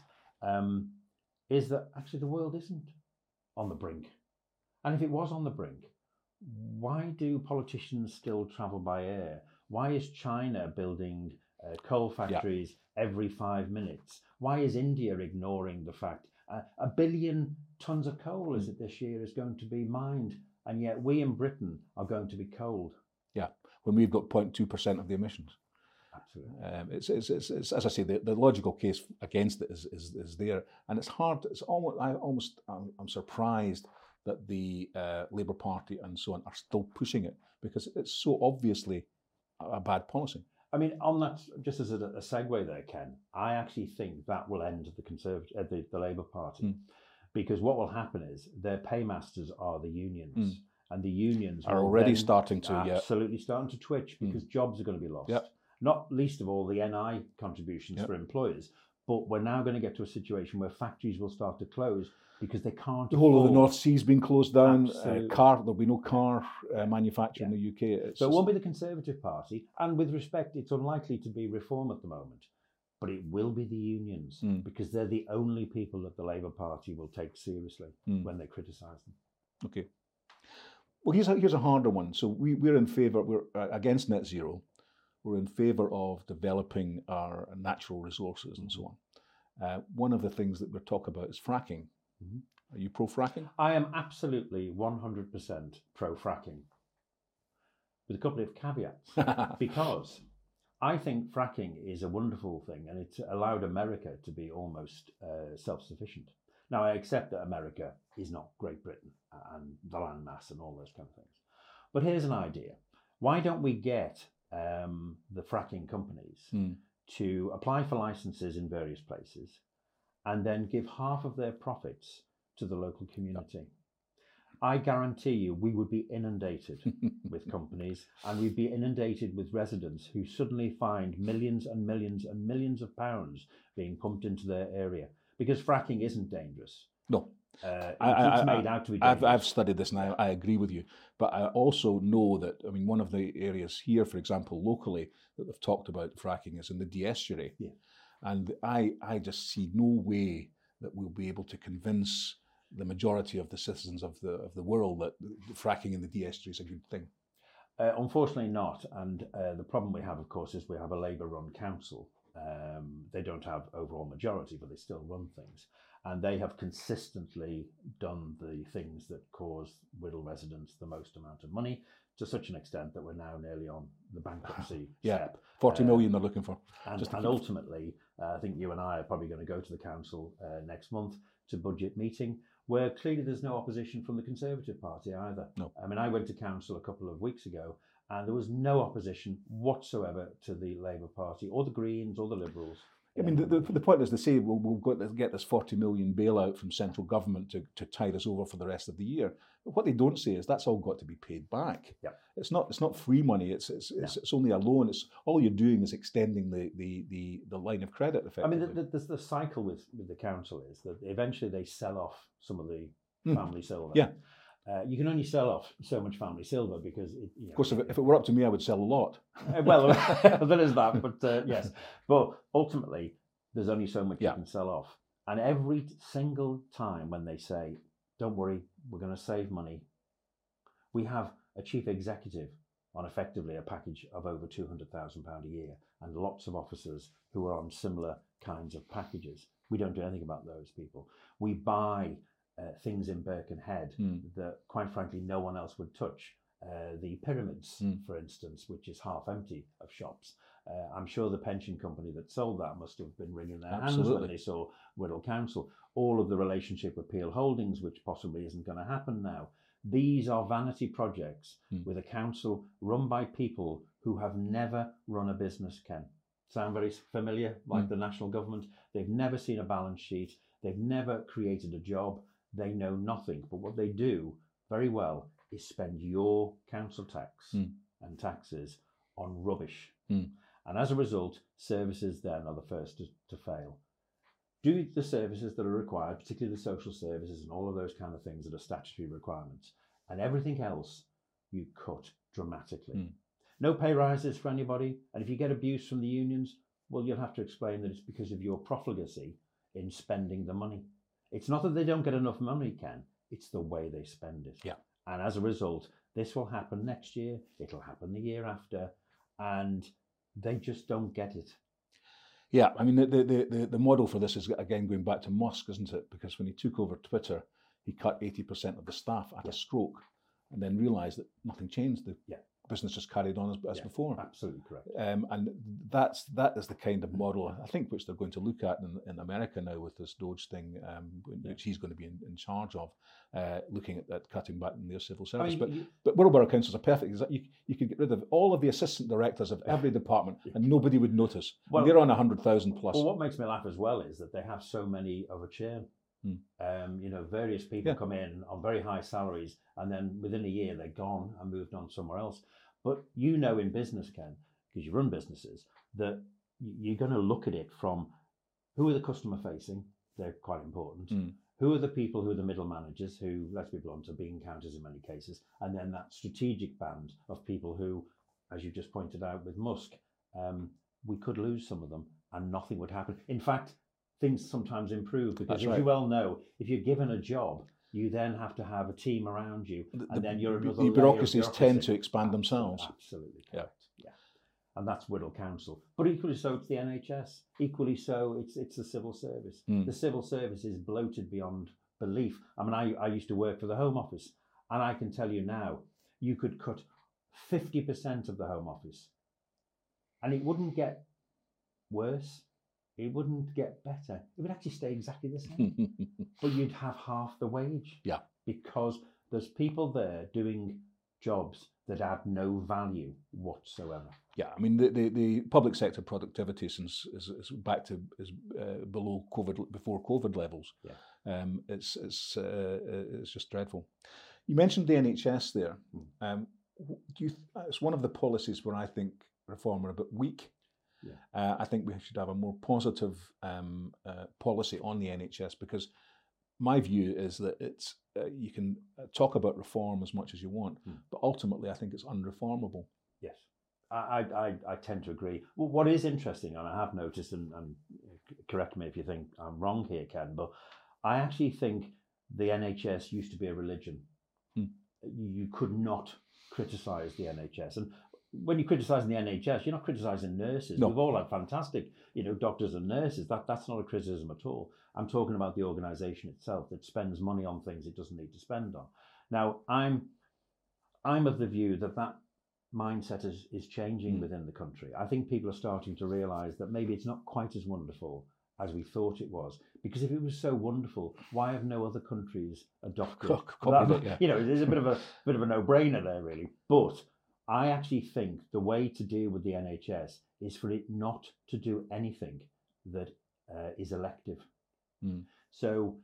S8: is that actually the world isn't on the brink. And if it was on the brink, why do politicians still travel by air? Why is China building coal factories every 5 minutes? Why is India ignoring the fact 1 billion tons of coal is it this year is going to be mined, and yet we in Britain are going to be cold? Yeah,
S7: when we've got 0.2% of the emissions.
S8: Absolutely.
S7: It's as I say, the logical case against it is there, and it's hard. It's almost I'm surprised that the Labour Party and so on are still pushing it because it's so obviously a bad policy.
S8: I mean, on that, just as a segue there, Ken, I actually think that will end the Labour Party, because what will happen is their paymasters are the unions, and the unions
S7: are already starting to
S8: starting to twitch because jobs are going to be lost.
S7: Yep.
S8: Not least of all the NI contributions for employers, but we're now going to get to a situation where factories will start to close because they can't.
S7: The whole of the North Sea's been closed down. There'll be no car manufacture in the UK.
S8: So it won't be the Conservative Party, and with respect, it's unlikely to be Reform at the moment, but it will be the unions because they're the only people that the Labour Party will take seriously when they criticise them.
S7: Okay. Well, here's a harder one. So we're in favour. We're against net zero. We're in favour of developing our natural resources and so on. One of the things that we're talking about is fracking. Are you pro-fracking?
S8: I am absolutely 100% pro-fracking, with a couple of caveats, because I think fracking is a wonderful thing and it's allowed America to be almost self-sufficient. Now, I accept that America is not Great Britain and the landmass and all those kind of things. But here's an idea. Why don't we get the fracking companies to apply for licenses in various places and then give half of their profits to the local community? I guarantee you we would be inundated with companies, and we'd be inundated with residents who suddenly find millions and millions and millions of pounds being pumped into their area, because fracking isn't dangerous.
S7: No.
S8: It's made out to be dangerous.
S7: I've studied this, and I agree with you. But I also know that, I mean, one of the areas here, for example, locally, that they've talked about fracking is in the D'Estuary.
S8: Yeah.
S7: And I just see no way that we'll be able to convince the majority of the citizens of the world that the fracking in the D'Estuary is a good thing.
S8: Unfortunately not. And the problem we have, of course, is we have a Labour-run council. They don't have overall majority, but they still run things. And they have consistently done the things that cause Whittle residents the most amount of money, to such an extent that we're now nearly on the bankruptcy step.
S7: 40 million they're looking for.
S8: And ultimately, I think you and I are probably going to go to the council next month to budget meeting, where clearly there's no opposition from the Conservative Party either.
S7: No.
S8: I mean, I went to council a couple of weeks ago, and there was no opposition whatsoever to the Labour Party or the Greens or the Liberals.
S7: I mean, the point is, they say we'll go to get this 40 million bailout from central government to tide us over for the rest of the year. But what they don't say is that's all got to be paid back.
S8: Yeah.
S7: It's not free money. It's only a loan. It's all you're doing is extending the line of credit effectively.
S8: I mean, the cycle with the council is that eventually they sell off some of the family silver.
S7: Yeah.
S8: You can only sell off so much family silver because...
S7: Of course, if it were up to me, I would sell a lot.
S8: Well, there is that, but yes. But ultimately, there's only so much you can sell off. And every single time when they say, don't worry, we're going to save money, we have a chief executive on effectively a package of over £200,000 a year and lots of officers who are on similar kinds of packages. We don't do anything about those people. We buy... things in Birkenhead that, quite frankly, no one else would touch. The Pyramids, for instance, which is half empty of shops. I'm sure the pension company that sold that must have been wringing their hands when they saw Whittle Council. All of the relationship with Peel Holdings, which possibly isn't going to happen now. These are vanity projects with a council run by people who have never run a business, Ken. Sound very familiar? Like the national government. They've never seen a balance sheet. They've never created a job. They know nothing, but what they do very well is spend your council tax and taxes on rubbish. And as a result, services then are the first to fail. Do the services that are required, particularly the social services and all of those kind of things that are statutory requirements, and everything else you cut dramatically. No pay rises for anybody, and if you get abuse from the unions, well, you'll have to explain that it's because of your profligacy in spending the money. It's not that they don't get enough money, Ken. It's the way they spend it.
S7: Yeah.
S8: And as a result, this will happen next year. It'll happen the year after. And they just don't get it.
S7: Yeah, I mean, the model for this is, again, going back to Musk, isn't it? Because when he took over Twitter, he cut 80% of the staff at a stroke and then realised that nothing changed. The business just carried on as before.
S8: Absolutely correct.
S7: And that is the kind of model, I think, which they're going to look at in America now with this Doge thing, which he's going to be in charge of, looking at cutting back in their civil service. I mean, but Borough councils are perfect. You could get rid of all of the assistant directors of every department and nobody would notice. Well, they're on 100,000 plus.
S8: Well, what makes me laugh as well is that they have so many of a churn. Various people come in on very high salaries and then within a year they're gone and moved on somewhere else. But in business, Ken, because you run businesses, that you're going to look at it from who are the customer facing, they're quite important. Who are the people who are the middle managers who, let's be blunt, are bean counters in many cases, and then that strategic band of people who, as you just pointed out with Musk, we could lose some of them and nothing would happen. In fact, things sometimes improve because, as you well know, if you're given a job, you then have to have a team around you, and then you're another.
S7: The bureaucracies tend to expand themselves.
S8: Absolutely correct. Yeah, and that's Whittle Council. But equally so, it's the NHS. Equally so, it's the civil service. The civil service is bloated beyond belief. I mean, I used to work for the Home Office, and I can tell you now, you could cut 50% of the Home Office, and it wouldn't get worse. it wouldn't get better. It would actually stay exactly the same. But you'd have half the wage.
S7: Yeah.
S8: Because there's people there doing jobs that add no value whatsoever.
S7: Yeah, I mean the public sector productivity is back to below COVID, before COVID levels.
S8: Yeah.
S7: It's just dreadful. You mentioned the NHS there. It's one of the policies where I think reform are a bit weak. Yeah. I think we should have a more positive policy on the NHS, because my view is that it's you can talk about reform as much as you want, but ultimately I think it's unreformable.
S8: Yes, I tend to agree. Well, what is interesting, and I have noticed, and correct me if you think I'm wrong here, Ken, but I actually think the NHS used to be a religion. You could not criticise the NHS. And when you're criticising the NHS, you're not criticising nurses. No. We've all had fantastic, doctors and nurses. That's not a criticism at all. I'm talking about the organisation itself that spends money on things it doesn't need to spend on. Now, I'm of the view that mindset is changing within the country. I think people are starting to realise that maybe it's not quite as wonderful as we thought it was. Because if it was so wonderful, why have no other countries adopted it? Yeah. There's a bit of a no-brainer there, really. But I actually think the way to deal with the NHS is for it not to do anything that is elective. So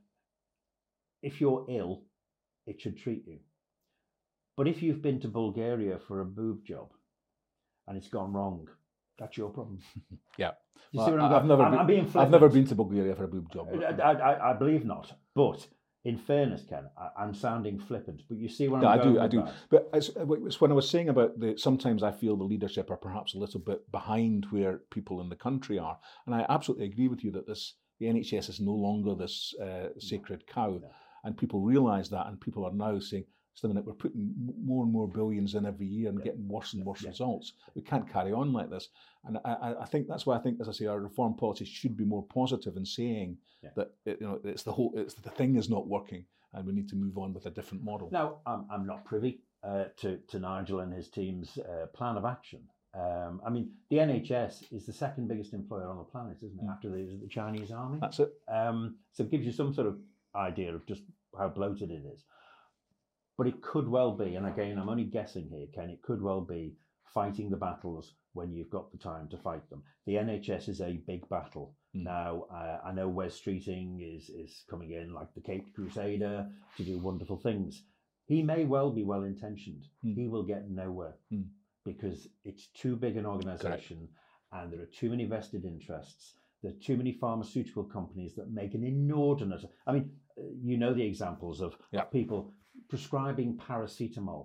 S8: if you're ill, it should treat you. But if you've been to Bulgaria for a boob job and it's gone wrong, that's your problem.
S7: Yeah.
S8: You see what I'm being flippant.
S7: I've never been to Bulgaria for a boob job.
S8: I believe not. But in fairness, Ken, I'm sounding flippant, but you see what I'm going with. I do.
S7: But it's when I was saying about sometimes I feel the leadership are perhaps a little bit behind where people in the country are. And I absolutely agree with you that the NHS is no longer this sacred cow. No. And people realise that, and people are now saying, we're putting more and more billions in every year and getting worse and worse results. We can't carry on like this. And I think that's why I think, as I say, our reform policy should be more positive in saying that it's the thing is not working and we need to move on with a different model.
S8: Now, I'm not privy to Nigel and his team's plan of action. I mean, the NHS is the second biggest employer on the planet, isn't it? After the Chinese army.
S7: That's it.
S8: So it gives you some sort of idea of just how bloated it is. But it could well be, and again, I'm only guessing here, Ken, it could well be fighting the battles when you've got the time to fight them. The NHS is a big battle. Now, I know Wes Streeting is coming in like the Caped Crusader to do wonderful things. He may well be well-intentioned. He will get nowhere because it's too big an organisation and there are too many vested interests. There are too many pharmaceutical companies that make an inordinate... I mean, the examples of people prescribing paracetamol,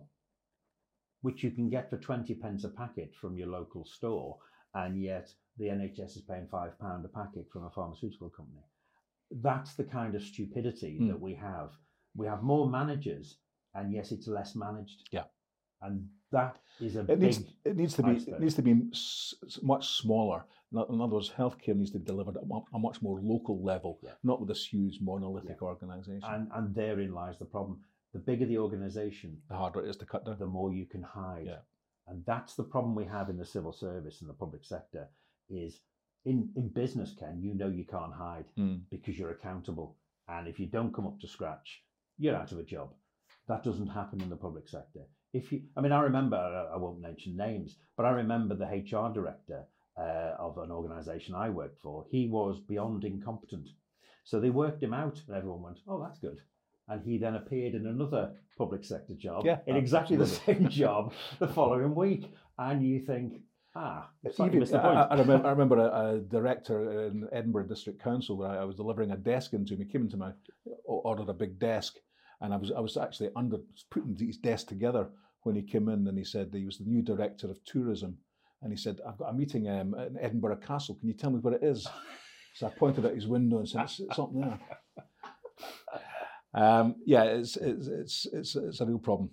S8: which you can get for 20 pence a packet from your local store, and yet the NHS is paying £5 a packet from a pharmaceutical company. That's the kind of stupidity that we have. We have more managers, and yes, it's less managed.
S7: Yeah,
S8: and that is
S7: it needs to be much smaller. In other words, healthcare needs to be delivered at a much more local level, not with this huge monolithic organisation.
S8: And therein lies the problem. The bigger the organisation,
S7: the harder it is to cut down.
S8: The more you can hide. Yeah. And that's the problem we have in the civil service and the public sector is in business, Ken, you can't hide because you're accountable. And if you don't come up to scratch, you're out of a job. That doesn't happen in the public sector. I remember, I won't mention names, but I remember the HR director of an organisation I worked for. He was beyond incompetent. So they worked him out and everyone went, oh, that's good. And he then appeared in another public sector job in exactly the same job the following week. And you think, missed the point.
S7: I remember a director in Edinburgh District Council where I was delivering a desk into him. He came into my, ordered a big desk, and I was actually putting these desks together when he came in, and he said he was the new director of tourism. And he said, I've got a meeting in Edinburgh Castle. Can you tell me where it is? So I pointed out his window and said, it's up there. It's a real problem.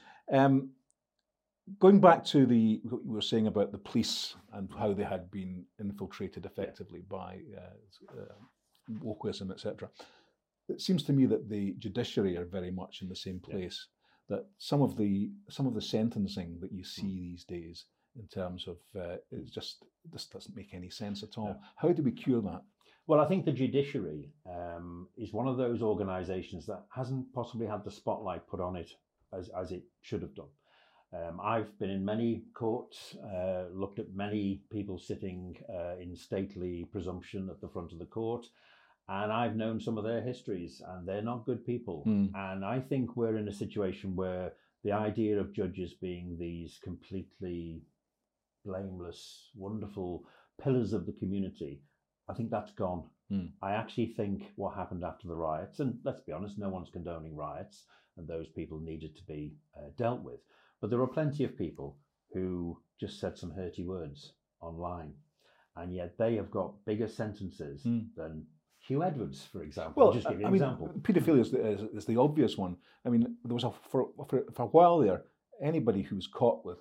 S7: Going back to what you were saying about the police and how they had been infiltrated effectively by wokeism, etc. It seems to me that the judiciary are very much in the same place. That some of the sentencing that you see these days in terms of this doesn't make any sense at all. How do we cure that?
S8: Well, I think the judiciary is one of those organisations that hasn't possibly had the spotlight put on it as it should have done. I've been in many courts, looked at many people sitting in stately presumption at the front of the court, and I've known some of their histories, and they're not good people. And I think we're in a situation where the idea of judges being these completely blameless, wonderful pillars of the community, I think that's gone. I actually think what happened after the riots, and let's be honest, no one's condoning riots, and those people needed to be dealt with. But there are plenty of people who just said some hurty words online, and yet they have got bigger sentences than Hugh Edwards, for example.
S7: Well,
S8: just give you
S7: an
S8: an example.
S7: Paedophilia is the obvious one. I mean, there was for a while there, anybody who was caught with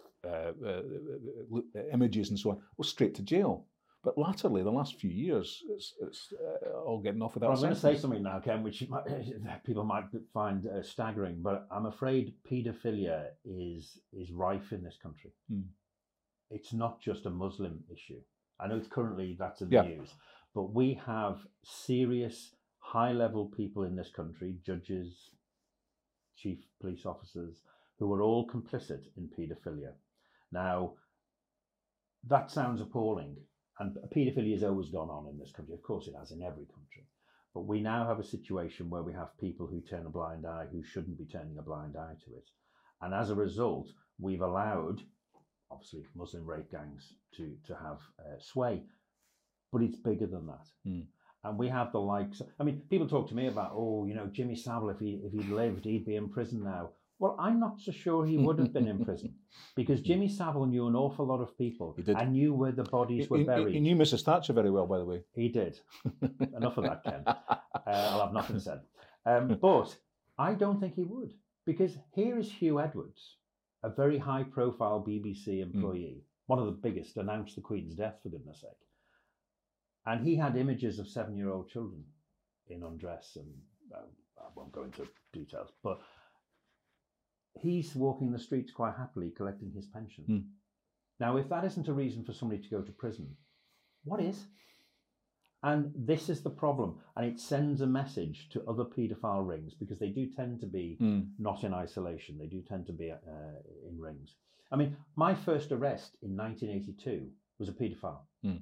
S7: images and so on was straight to jail. But latterly, the last few years, it's all getting off without.
S8: Well, I'm going to say something now, Ken, which people might find staggering, but I'm afraid paedophilia is rife in this country. It's not just a Muslim issue. I know currently that's in the news, but we have serious, high-level people in this country, judges, chief police officers, who are all complicit in paedophilia. Now, that sounds appalling. And paedophilia has always gone on in this country. Of course, it has in every country. But we now have a situation where we have people who turn a blind eye who shouldn't be turning a blind eye to it. And as a result, we've allowed, obviously, Muslim rape gangs to have sway. But it's bigger than that. And we have the likes. I mean, people talk to me about, Jimmy Savile, if he'd lived, he'd be in prison now. Well, I'm not so sure he would have been in prison, because Jimmy Savile knew an awful lot of people and knew where the bodies were buried.
S7: He knew Mrs. Thatcher very well, by the way.
S8: He did. Enough of that, Ken. I'll have nothing said. But I don't think he would, because here is Hugh Edwards, a very high-profile BBC employee, one of the biggest, announced the Queen's death, for goodness sake. And he had images of 7-year-old children in undress, and I won't go into details, but he's walking the streets quite happily collecting his pension. Now, if that isn't a reason for somebody to go to prison, what is? And this is the problem. And it sends a message to other paedophile rings, because they do tend to be not in isolation. They do tend to be in rings. I mean, my first arrest in 1982 was a paedophile.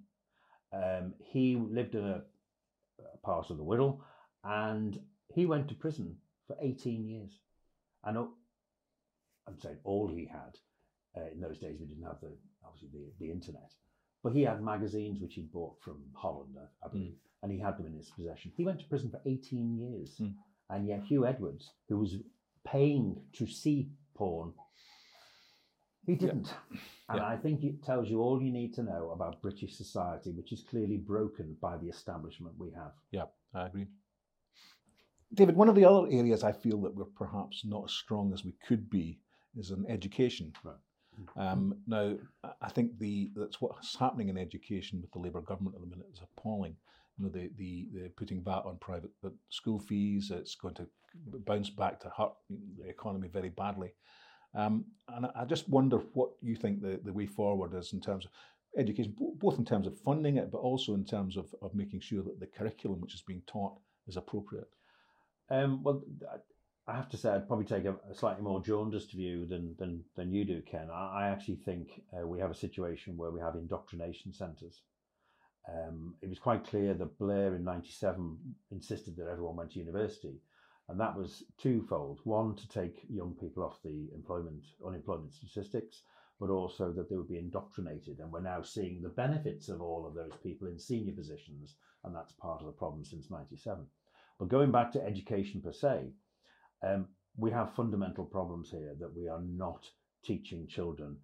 S8: He lived in a part of the Wirral, and he went to prison for 18 years. And I'm saying all he had. In those days, we didn't have the internet, but he had magazines which he'd bought from Holland, I believe, and he had them in his possession. He went to prison for 18 years, and yet Hugh Edwards, who was paying to see porn, he didn't. And I think it tells you all you need to know about British society, which is clearly broken by the establishment we have.
S7: Yeah, I agree. David, one of the other areas I feel that we're perhaps not as strong as we could be is in education. Right. Now, I think that's what's happening in education with the Labour government at the minute is appalling. The putting VAT on private school fees, it's going to bounce back to hurt the economy very badly. And I just wonder what you think the way forward is in terms of education, both in terms of funding it, but also in terms of making sure that the curriculum which is being taught is appropriate.
S8: Well, I have to say I'd probably take a slightly more jaundiced view than you do, Ken. I actually think we have a situation where we have indoctrination centres. It was quite clear that Blair in '97 insisted that everyone went to university, and that was twofold. One, to take young people off the unemployment statistics, but also that they would be indoctrinated. And we're now seeing the benefits of all of those people in senior positions, and that's part of the problem since '97. But going back to education per se, we have fundamental problems here that we are not teaching children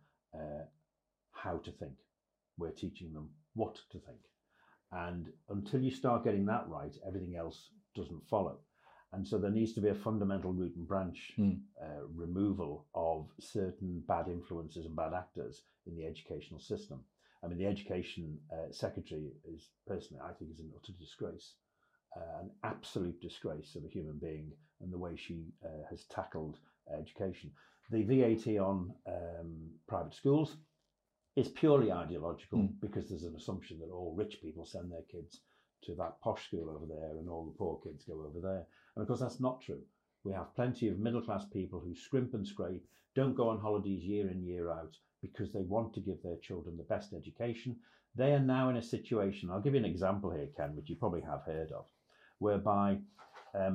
S8: how to think. We're teaching them what to think. And until you start getting that right, everything else doesn't follow. And so there needs to be a fundamental root and branch removal of certain bad influences and bad actors in the educational system. I mean, the education secretary is personally, I think, is an utter disgrace. An absolute disgrace of a human being and the way she has tackled education. The VAT on private schools It's purely ideological because there's an assumption that all rich people send their kids to that posh school over there and all the poor kids go over there. And of course, that's not true. We have plenty of middle-class people who scrimp and scrape, don't go on holidays year in, year out, because they want to give their children the best education. They are now in a situation, I'll give you an example here, Ken, which you probably have heard of, whereby a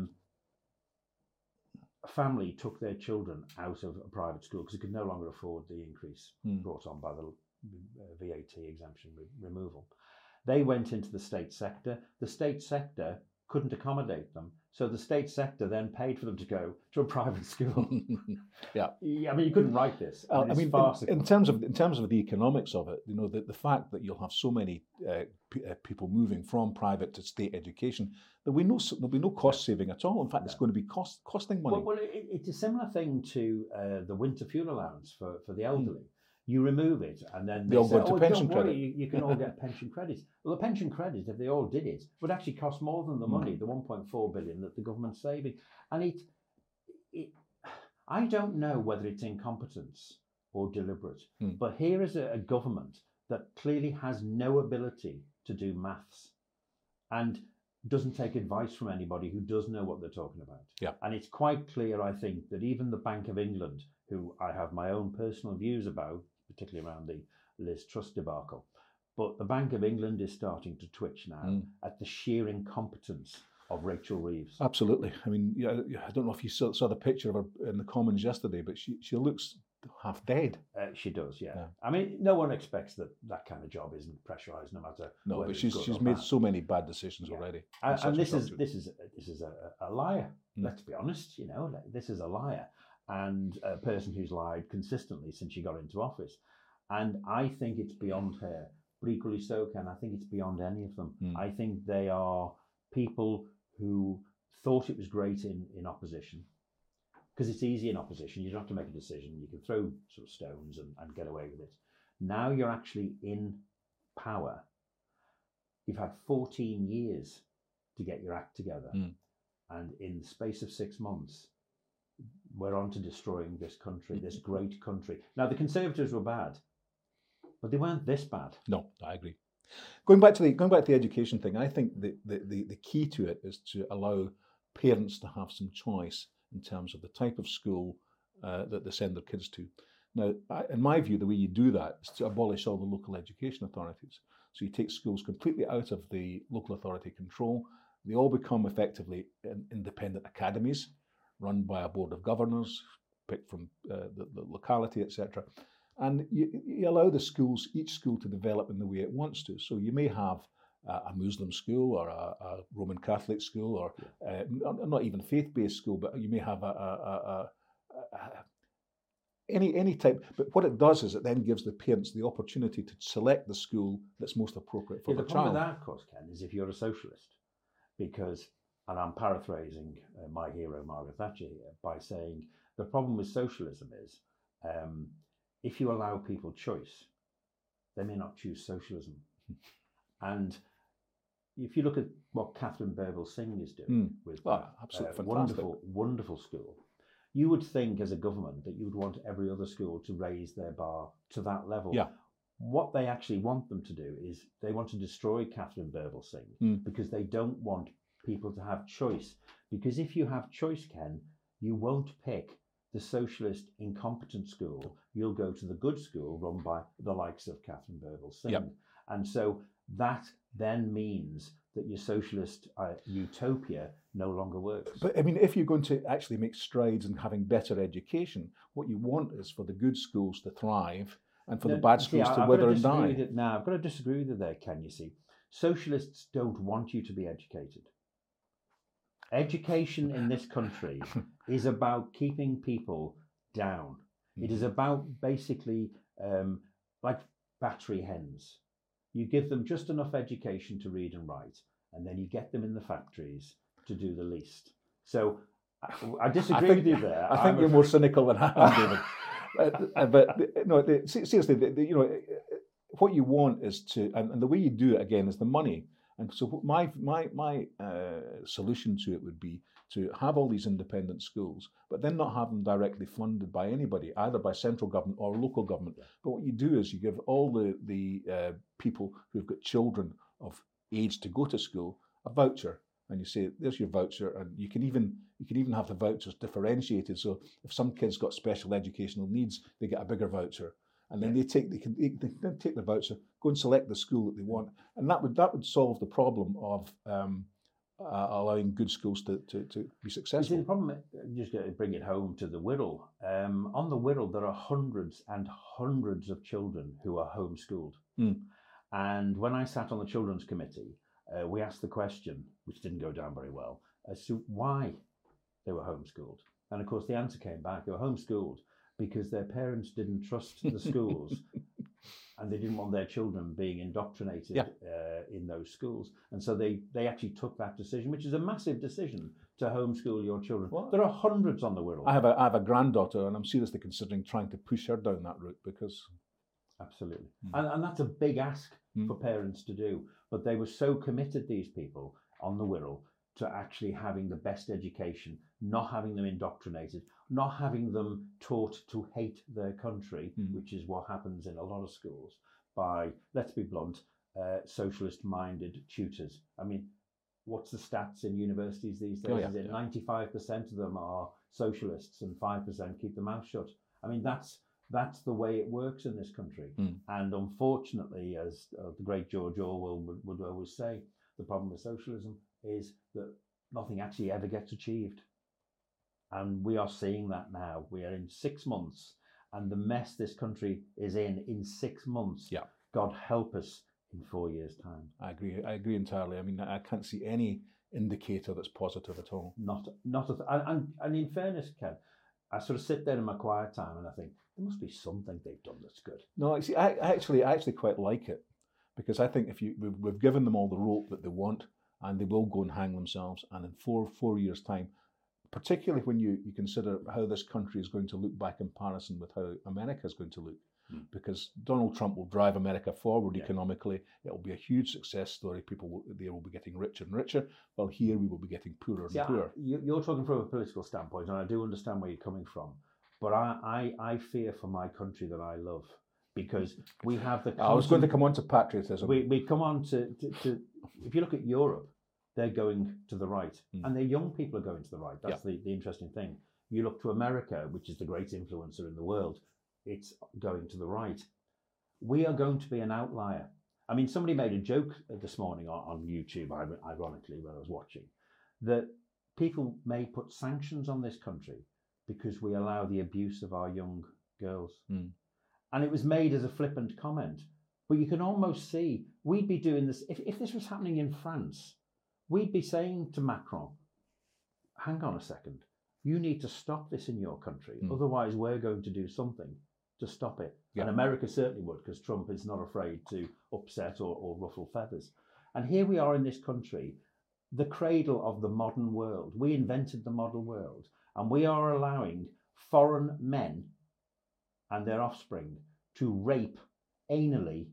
S8: family took their children out of a private school because they could no longer afford the increase brought on by the VAT exemption removal. They went into the state sector. The state sector couldn't accommodate them. So the state sector then paid for them to go to a private school.
S7: Yeah.
S8: I mean, you couldn't write this.
S7: In terms of the economics of it, you know, the fact that you'll have so many people moving from private to state education, there'll be no cost saving at all. In fact, it's going to be costing money.
S8: Well, it's a similar thing to the winter fuel allowance for the elderly. You remove it, and then
S7: they all go into pension credit.
S8: You can all get pension credits. Well, the pension credit, if they all did it, would actually cost more than the money, the 1.4 billion that the government's saving. And I don't know whether it's incompetence or deliberate, but here is a government that clearly has no ability to do maths and doesn't take advice from anybody who does know what they're talking about.
S7: Yeah.
S8: And it's quite clear, I think, that even the Bank of England, who I have my own personal views about, particularly around the Liz Truss debacle, but the Bank of England is starting to twitch now at the sheer incompetence of Rachel Reeves.
S7: Absolutely. I mean, I don't know if you saw the picture of her in the Commons yesterday, but she looks half dead.
S8: She does, yeah. I mean, no one expects that kind of job isn't pressurised, no matter.
S7: No, but she's made so many bad decisions already.
S8: And this is a liar. Let's be honest. You know, this is a liar. And a person who's lied consistently since she got into office. And I think it's beyond her. But equally so, Ken, I think it's beyond any of them. I think they are people who thought it was great in opposition, because it's easy in opposition. You don't have to make a decision. You can throw sort of stones and get away with it. Now you're actually in power. You've had 14 years to get your act together. And in the space of 6 months, we're on to destroying this country, this great country. Now, the Conservatives were bad, but they weren't this bad.
S7: No, I agree. Going back to the education thing, I think the key to it is to allow parents to have some choice in terms of the type of school that they send their kids to. Now, in my view, the way you do that is to abolish all the local education authorities. So you take schools completely out of the local authority control. They all become effectively independent academies, run by a board of governors, picked from the locality, etc. And you allow each school to develop in the way it wants to. So you may have a Muslim school or a Roman Catholic school, or not even a faith-based school, but you may have any type. But what it does is it then gives the parents the opportunity to select the school that's most appropriate for their child.
S8: The problem with that, of course, Ken, is if you're a socialist, because, and I'm paraphrasing my hero Margaret Thatcher here by saying, the problem with socialism is if you allow people choice, they may not choose socialism. And if you look at what Catherine Berbel-Singh is doing with that wonderful school, you would think as a government that you would want every other school to raise their bar to that level.
S7: Yeah.
S8: What they actually want them to do is they want to destroy Catherine Berbel-Singh because they don't want people to have choice. Because if you have choice, Ken, you won't pick the socialist incompetent school. You'll go to the good school run by the likes of Catherine Berbel-Singh.
S7: Yep.
S8: And so that then means that your socialist utopia no longer works.
S7: But I mean, if you're going to actually make strides in having better education, what you want is for the good schools to thrive and for the bad schools to wither and die.
S8: Now, I've got to disagree with you there, Ken, you see. Socialists don't want you to be educated. Education in this country is about keeping people down. It is about basically like battery hens. You give them just enough education to read and write, and then you get them in the factories to do the least. So I disagree with you there.
S7: I think you're more cynical than I am, David. But no, seriously, what you want is to, and the way you do it again is the money. And so my solution to it would be to have all these independent schools, but then not have them directly funded by anybody, either by central government or local government. But what you do is you give all the people who've got children of age to go to school a voucher, and you say, "There's your voucher," and you can even have the vouchers differentiated. So if some kids got special educational needs, they get a bigger voucher, and then they can take the voucher, go and select the school that they want, and that would solve the problem of allowing good schools to be successful.
S8: You see, the problem, just to bring it home to the Wirral, on the Wirral there are hundreds and hundreds of children who are homeschooled. And when I sat on the Children's Committee, we asked the question, which didn't go down very well, as to why they were homeschooled. And of course the answer came back, they were homeschooled because their parents didn't trust the schools and they didn't want their children being indoctrinated in those schools. And so they actually took that decision, which is a massive decision, to homeschool your children. Well, there are hundreds on the Wirral.
S7: I have a granddaughter, and I'm seriously considering trying to push her down that route because...
S8: Absolutely. And that's a big ask for parents to do. But they were so committed, these people on the Wirral, to actually having the best education, not having them indoctrinated, not having them taught to hate their country, which is what happens in a lot of schools, by, let's be blunt, socialist-minded tutors. I mean, what's the stats in universities these days? Is it 95% of them are socialists and 5% keep their mouth shut? I mean, that's the way it works in this country. And unfortunately, as the great George Orwell would always say, the problem with socialism is that nothing actually ever gets achieved. And we are seeing that now. We are in 6 months, and the mess this country is in 6 months. Yeah. God help us in 4 years' time.
S7: I agree entirely. I mean, I can't see any indicator that's positive at all.
S8: And in fairness, Ken, I sort of sit there in my quiet time and I think, there must be something they've done that's good.
S7: No, see, I actually quite like it, because I think if we've given them all the rope that they want, and they will go and hang themselves, and in four years' time, particularly when you consider how this country is going to look by comparison with how America is going to look, because Donald Trump will drive America forward economically. It will be a huge success story. People there will be getting richer and richer, while here we will be getting poorer and poorer.
S8: You're talking from a political standpoint, and I do understand where you're coming from. But I fear for my country that I love, because we have the...
S7: I was going to come on to patriotism.
S8: We come on to if you look at Europe, they're going to the right, and their young people are going to the right. That's the interesting thing. You look to America, which is the great influencer in the world, it's going to the right. We are going to be an outlier. I mean, somebody made a joke this morning on YouTube, ironically, when I was watching, that people may put sanctions on this country because we allow the abuse of our young girls. And it was made as a flippant comment. But you can almost see, we'd be doing this, if this was happening in France, we'd be saying to Macron, hang on a second, you need to stop this in your country, otherwise we're going to do something to stop it. And America certainly would, because Trump is not afraid to upset or ruffle feathers. And here we are in this country, the cradle of the modern world. We invented the modern world. And we are allowing foreign men and their offspring to rape anally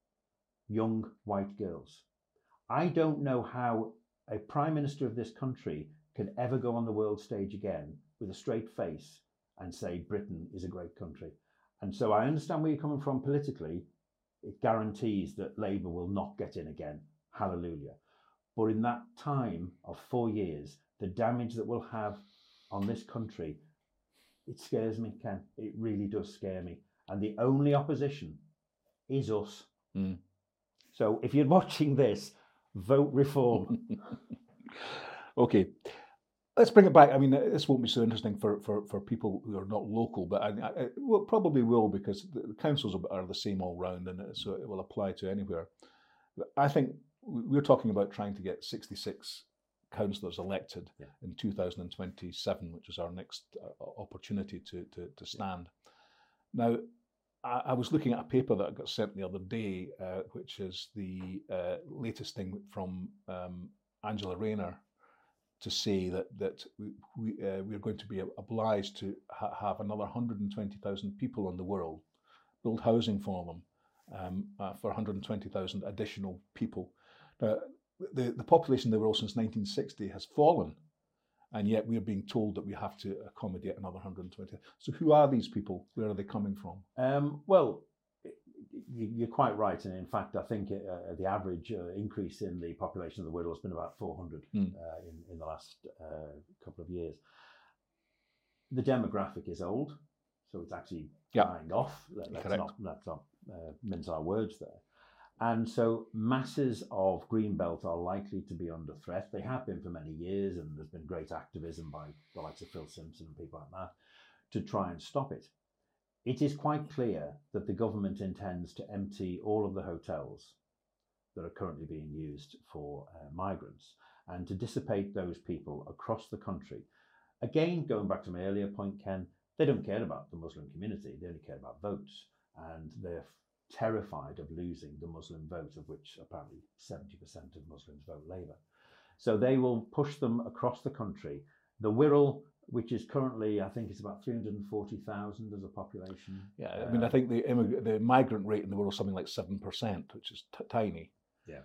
S8: young white girls. I don't know how a prime minister of this country can ever go on the world stage again with a straight face and say Britain is a great country. And so I understand where you're coming from politically. It guarantees that Labour will not get in again. Hallelujah. But in that time of 4 years, the damage that we'll have on this country, it scares me, Ken. It really does scare me. And the only opposition is us. So if you're watching this, vote Reform.
S7: Okay, let's bring it back. I mean, this won't be so interesting for people who are not local, but I probably will, because the councils are the same all round, and so it will apply to anywhere. But I think we're talking about trying to get 66 councillors elected in 2027, which is our next opportunity to stand. Now, I was looking at a paper that got sent the other day, which is the latest thing from Angela Rayner, to say that we're going to be obliged to have another 120,000 people in the world, build housing for them, for 120,000 additional people. Now, the population of the world since 1960 has fallen, and yet we're being told that we have to accommodate another 120. So who are these people? Where are they coming from?
S8: Well, you're quite right, and in fact, I think the average increase in the population of the Wirral has been about 400 in the last couple of years. The demographic is old, so it's actually dying off. Let's not mince our words there. And so masses of Greenbelt are likely to be under threat. They have been for many years, and there's been great activism by the likes of Phil Simpson and people like that to try and stop it. It is quite clear that the government intends to empty all of the hotels that are currently being used for migrants and to dissipate those people across the country. Again, going back to my earlier point, Ken, they don't care about the Muslim community. They only care about votes, and they're terrified of losing the Muslim vote, of which apparently 70% of Muslims vote Labour. So they will push them across the country. The Wirral, which is currently, I think it's about 340,000 as a population.
S7: Yeah, I mean, I think the migrant rate in the Wirral is something like 7%, which is tiny.
S8: Yeah.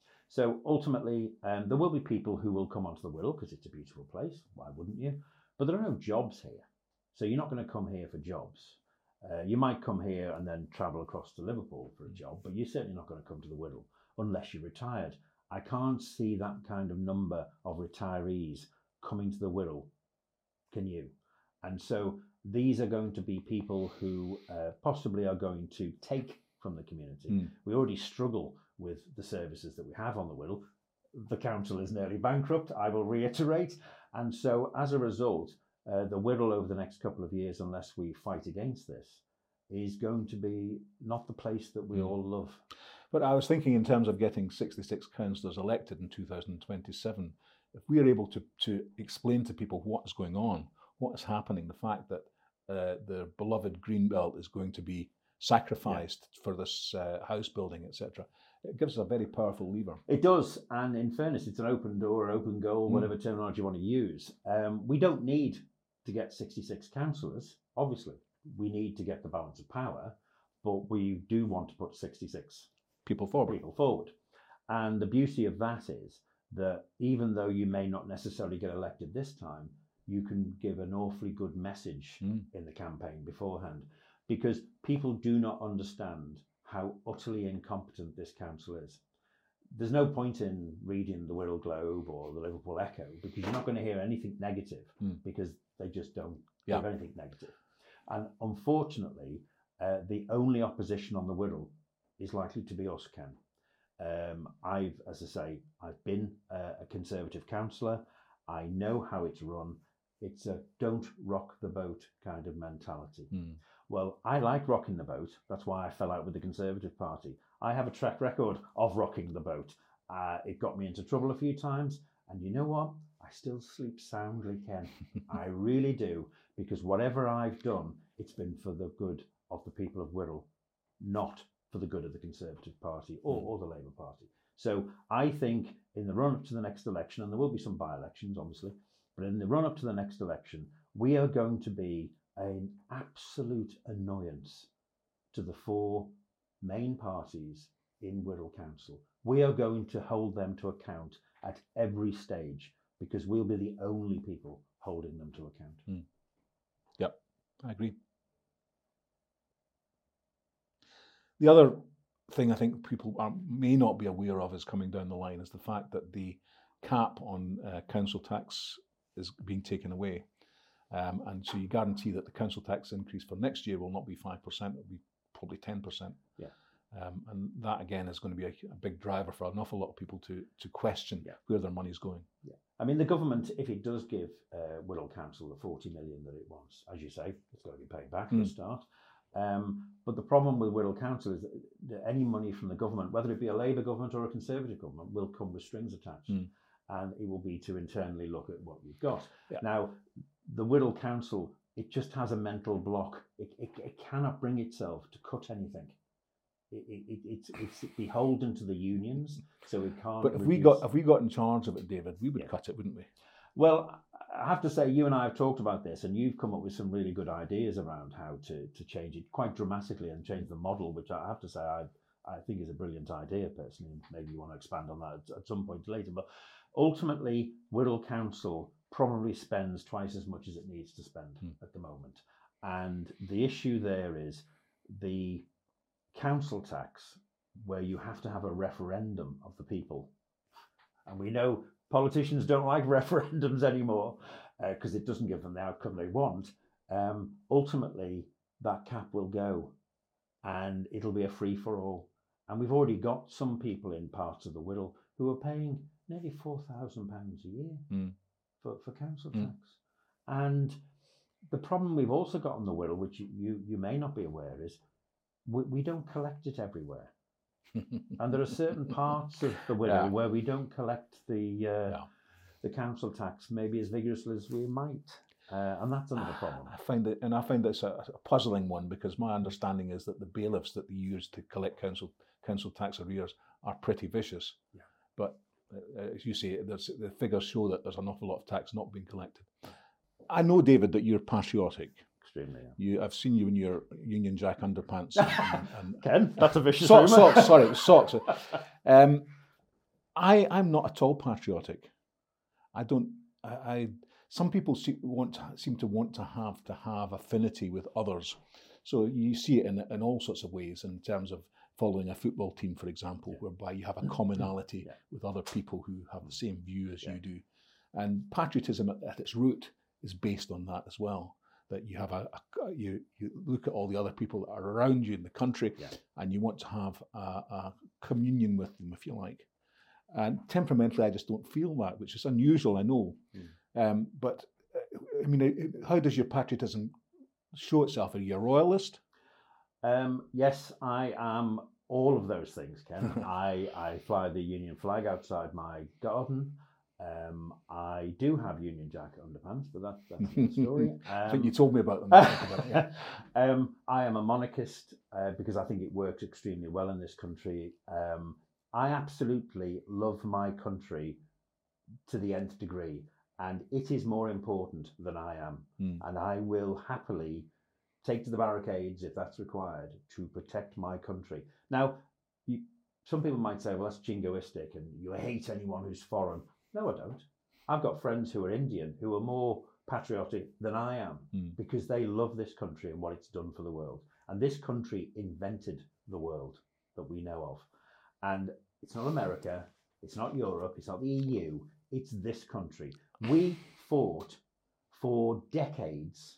S8: So ultimately, there will be people who will come onto the Wirral because it's a beautiful place. Why wouldn't you? But there are no jobs here. So you're not going to come here for jobs. You might come here and then travel across to Liverpool for a job, but you're certainly not going to come to the Wirral unless you're retired. I can't see that kind of number of retirees coming to the Wirral. Can you? And so these are going to be people who possibly are going to take from the community. We already struggle with the services that we have on the Wirral. The council is nearly bankrupt, I will reiterate. And so as a result, the Wirral over the next couple of years, unless we fight against this, is going to be not the place that we all love.
S7: But I was thinking in terms of getting 66 councillors elected in 2027, if we are able to explain to people what is going on, what is happening, the fact that the beloved Greenbelt is going to be sacrificed for this house building, etc., it gives us a very powerful lever.
S8: It does, and in fairness, it's an open door, open goal, whatever terminology you want to use. We don't need to get 66 councillors, obviously. We need to get the balance of power, but we do want to put 66
S7: people forward.
S8: And the beauty of that is that even though you may not necessarily get elected this time, you can give an awfully good message in the campaign beforehand, because people do not understand how utterly incompetent this council is. There's no point in reading the Wirral Globe or the Liverpool Echo, because you're not going to hear anything negative, because they just don't give anything negative. And unfortunately, the only opposition on the Wirral is likely to be us, Ken. As I say, I've been a Conservative councillor. I know how it's run. It's a don't rock the boat kind of mentality. Well, I like rocking the boat. That's why I fell out with the Conservative Party. I have a track record of rocking the boat. It got me into trouble a few times. And you know what? I still sleep soundly, Ken. I really do. Because whatever I've done, it's been for the good of the people of Wirral, not for the good of the Conservative Party or the Labour Party. So I think in the run-up to the next election, and there will be some by-elections, obviously, but in the run-up to the next election, we are going to be an absolute annoyance to the four main parties in Wirral Council. We are going to hold them to account at every stage, because we'll be the only people holding them to account.
S7: Yep, I agree. The other thing I think people may not be aware of is coming down the line is the fact that the cap on council tax is being taken away. And so you guarantee that the council tax increase for next year will not be 5%, it'll be probably 10%.
S8: Yeah.
S7: And that again is going to be a big driver for an awful lot of people to question where their money's going.
S8: Yeah. I mean, the government, if it does give Wirral Council the 40 million that it wants, as you say, it's got to be paid back for a start. But the problem with Wirral Council is that any money from the government, whether it be a Labour government or a Conservative government, will come with strings attached. And it will be to internally look at what you've got. Yeah. Now, the Wirral Council, it just has a mental block. It cannot bring itself to cut anything. It's beholden to the unions, so it can't.
S7: But if we got in charge of it, David, we would cut it, wouldn't we?
S8: Well, I have to say, you and I have talked about this, and you've come up with some really good ideas around how to change it quite dramatically and change the model, which I have to say I think is a brilliant idea personally. Maybe you want to expand on that at some point later. But ultimately, Wirral Council probably spends twice as much as it needs to spend at the moment. And the issue there is the council tax, where you have to have a referendum of the people. And we know politicians don't like referendums anymore because it doesn't give them the outcome they want. Ultimately, that cap will go and it'll be a free-for-all. And we've already got some people in parts of the Wirral who are paying nearly £4,000 a year for council tax. And the problem we've also got on the Wirral, which you may not be aware, is we don't collect it everywhere. And there are certain parts of the Wirral where we don't collect the council tax maybe as vigorously as we might. And that's another problem.
S7: I find it's a puzzling one, because my understanding is that the bailiffs that they use to collect council tax arrears are pretty vicious. Yeah. But as you say, the figures show that there's an awful lot of tax not being collected. I know, David, that you're patriotic.
S8: Extremely. Yeah.
S7: I've seen you in your Union Jack underpants. and
S8: Ken, that's a vicious
S7: socks. Sorry, it was socks. I'm not at all patriotic. I don't. Some people seem to want to have affinity with others. So you see it in all sorts of ways, in terms of following a football team, for example, whereby you have a commonality with other people who have the same view as you do. And patriotism at its root is based on that as well. That you have you look at all the other people that are around you in the country, and you want to have a communion with them, if you like. And temperamentally, I just don't feel that, which is unusual, I know. But I mean, how does your patriotism show itself? Are you a royalist?
S8: Yes, I am all of those things, Ken. I fly the Union flag outside my garden. I do have Union Jack underpants, but that's another story.
S7: I think you told me about them.
S8: I am a monarchist because I think it works extremely well in this country. I absolutely love my country to the nth degree, and it is more important than I am. And I will happily take to the barricades if that's required to protect my country. Now, some people might say, well, that's jingoistic and you hate anyone who's foreign. No, I don't. I've got friends who are Indian who are more patriotic than I am because they love this country and what it's done for the world. And this country invented the world that we know of. And it's not America, it's not Europe, it's not the EU, it's this country. We fought for decades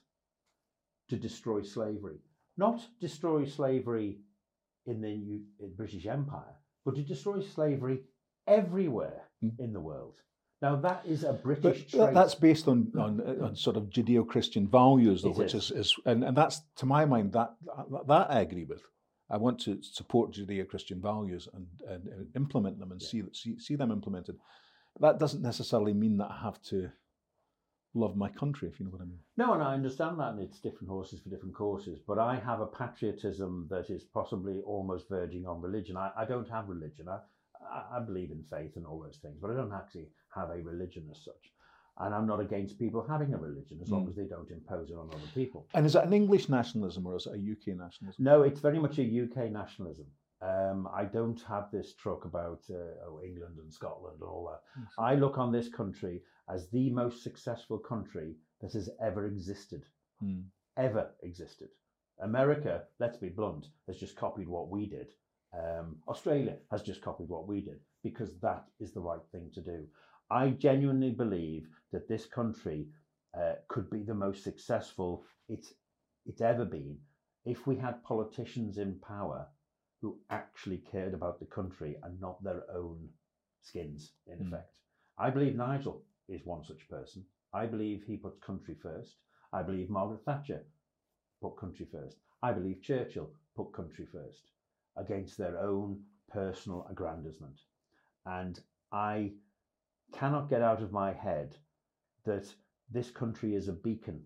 S8: to destroy slavery. Not destroy slavery in the British Empire, but to destroy slavery everywhere in the world. Now that is a British trait.
S7: That's based on sort of Judeo-Christian values, though, which is and that's, to my mind, that I agree with. I want to support Judeo-Christian values and implement them and see them implemented. That doesn't necessarily mean that I have to love my country, if you know what I mean.
S8: No, and I understand that, and it's different horses for different courses. But I have a patriotism that is possibly almost verging on religion. I don't have religion. I believe in faith and all those things, but I don't actually have a religion as such. And I'm not against people having a religion as long as they don't impose it on other people.
S7: And is it an English nationalism or is it a UK nationalism?
S8: No, it's very much a UK nationalism. I don't have this truck about England and Scotland and all that. I look on this country as the most successful country that has ever existed. Ever existed. America, let's be blunt, has just copied what we did. Australia has just copied what we did because that is the right thing to do. I genuinely believe that this country could be the most successful it's ever been if we had politicians in power who actually cared about the country and not their own skins, in effect. I believe Nigel is one such person. I believe he puts country first. I believe Margaret Thatcher put country first. I believe Churchill put country first against their own personal aggrandizement. And I cannot get out of my head that this country is a beacon.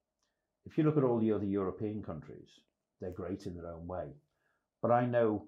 S8: If you look at all the other European countries, they're great in their own way. But I know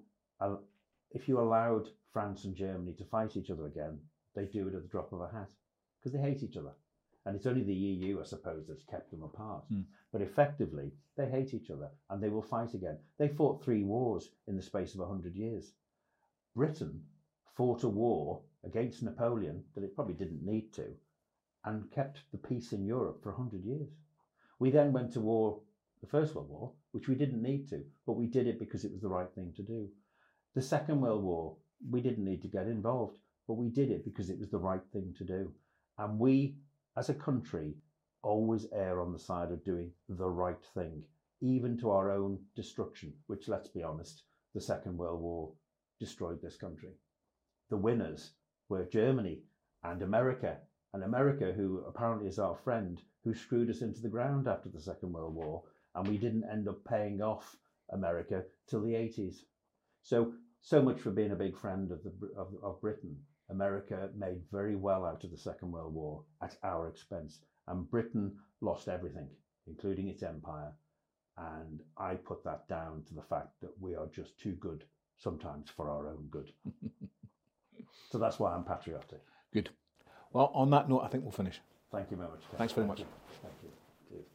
S8: if you allowed France and Germany to fight each other again, they do it at the drop of a hat because they hate each other. And it's only the EU, I suppose, that's kept them apart. But effectively, they hate each other and they will fight again. They fought 3 wars in the space of 100 years. Britain fought a war against Napoleon that it probably didn't need to, and kept the peace in Europe for 100 years. We then went to war, the First World War, which we didn't need to, but we did it because it was the right thing to do. The Second World War, we didn't need to get involved, but we did it because it was the right thing to do. And we, as a country, always err on the side of doing the right thing, even to our own destruction, which, let's be honest, the Second World War destroyed this country. The winners were Germany and America, who apparently is our friend, who screwed us into the ground after the Second World War, and we didn't end up paying off America till the 80s. So much for being a big friend of Britain. America made very well out of the Second World War at our expense, and Britain lost everything, including its empire. And I put that down to the fact that we are just too good sometimes for our own good. So that's why I'm patriotic.
S7: Good. Well, on that note, I think we'll finish.
S8: Thank you very much. Ken.
S7: Thanks very much.
S8: Thank you. Cheers.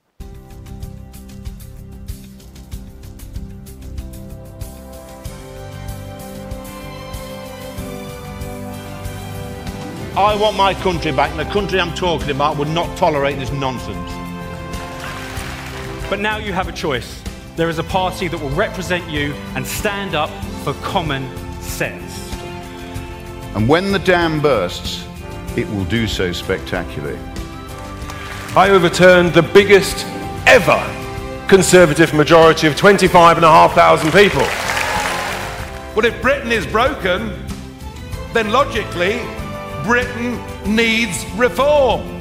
S2: I want my country back, and the country I'm talking about would not tolerate this nonsense.
S3: But now you have a choice. There is a party that will represent you and stand up for common sense.
S4: And when the dam bursts, it will do so spectacularly.
S5: I overturned the biggest ever Conservative majority of 25,500 people.
S6: Well, if Britain is broken, then logically, Britain needs reform.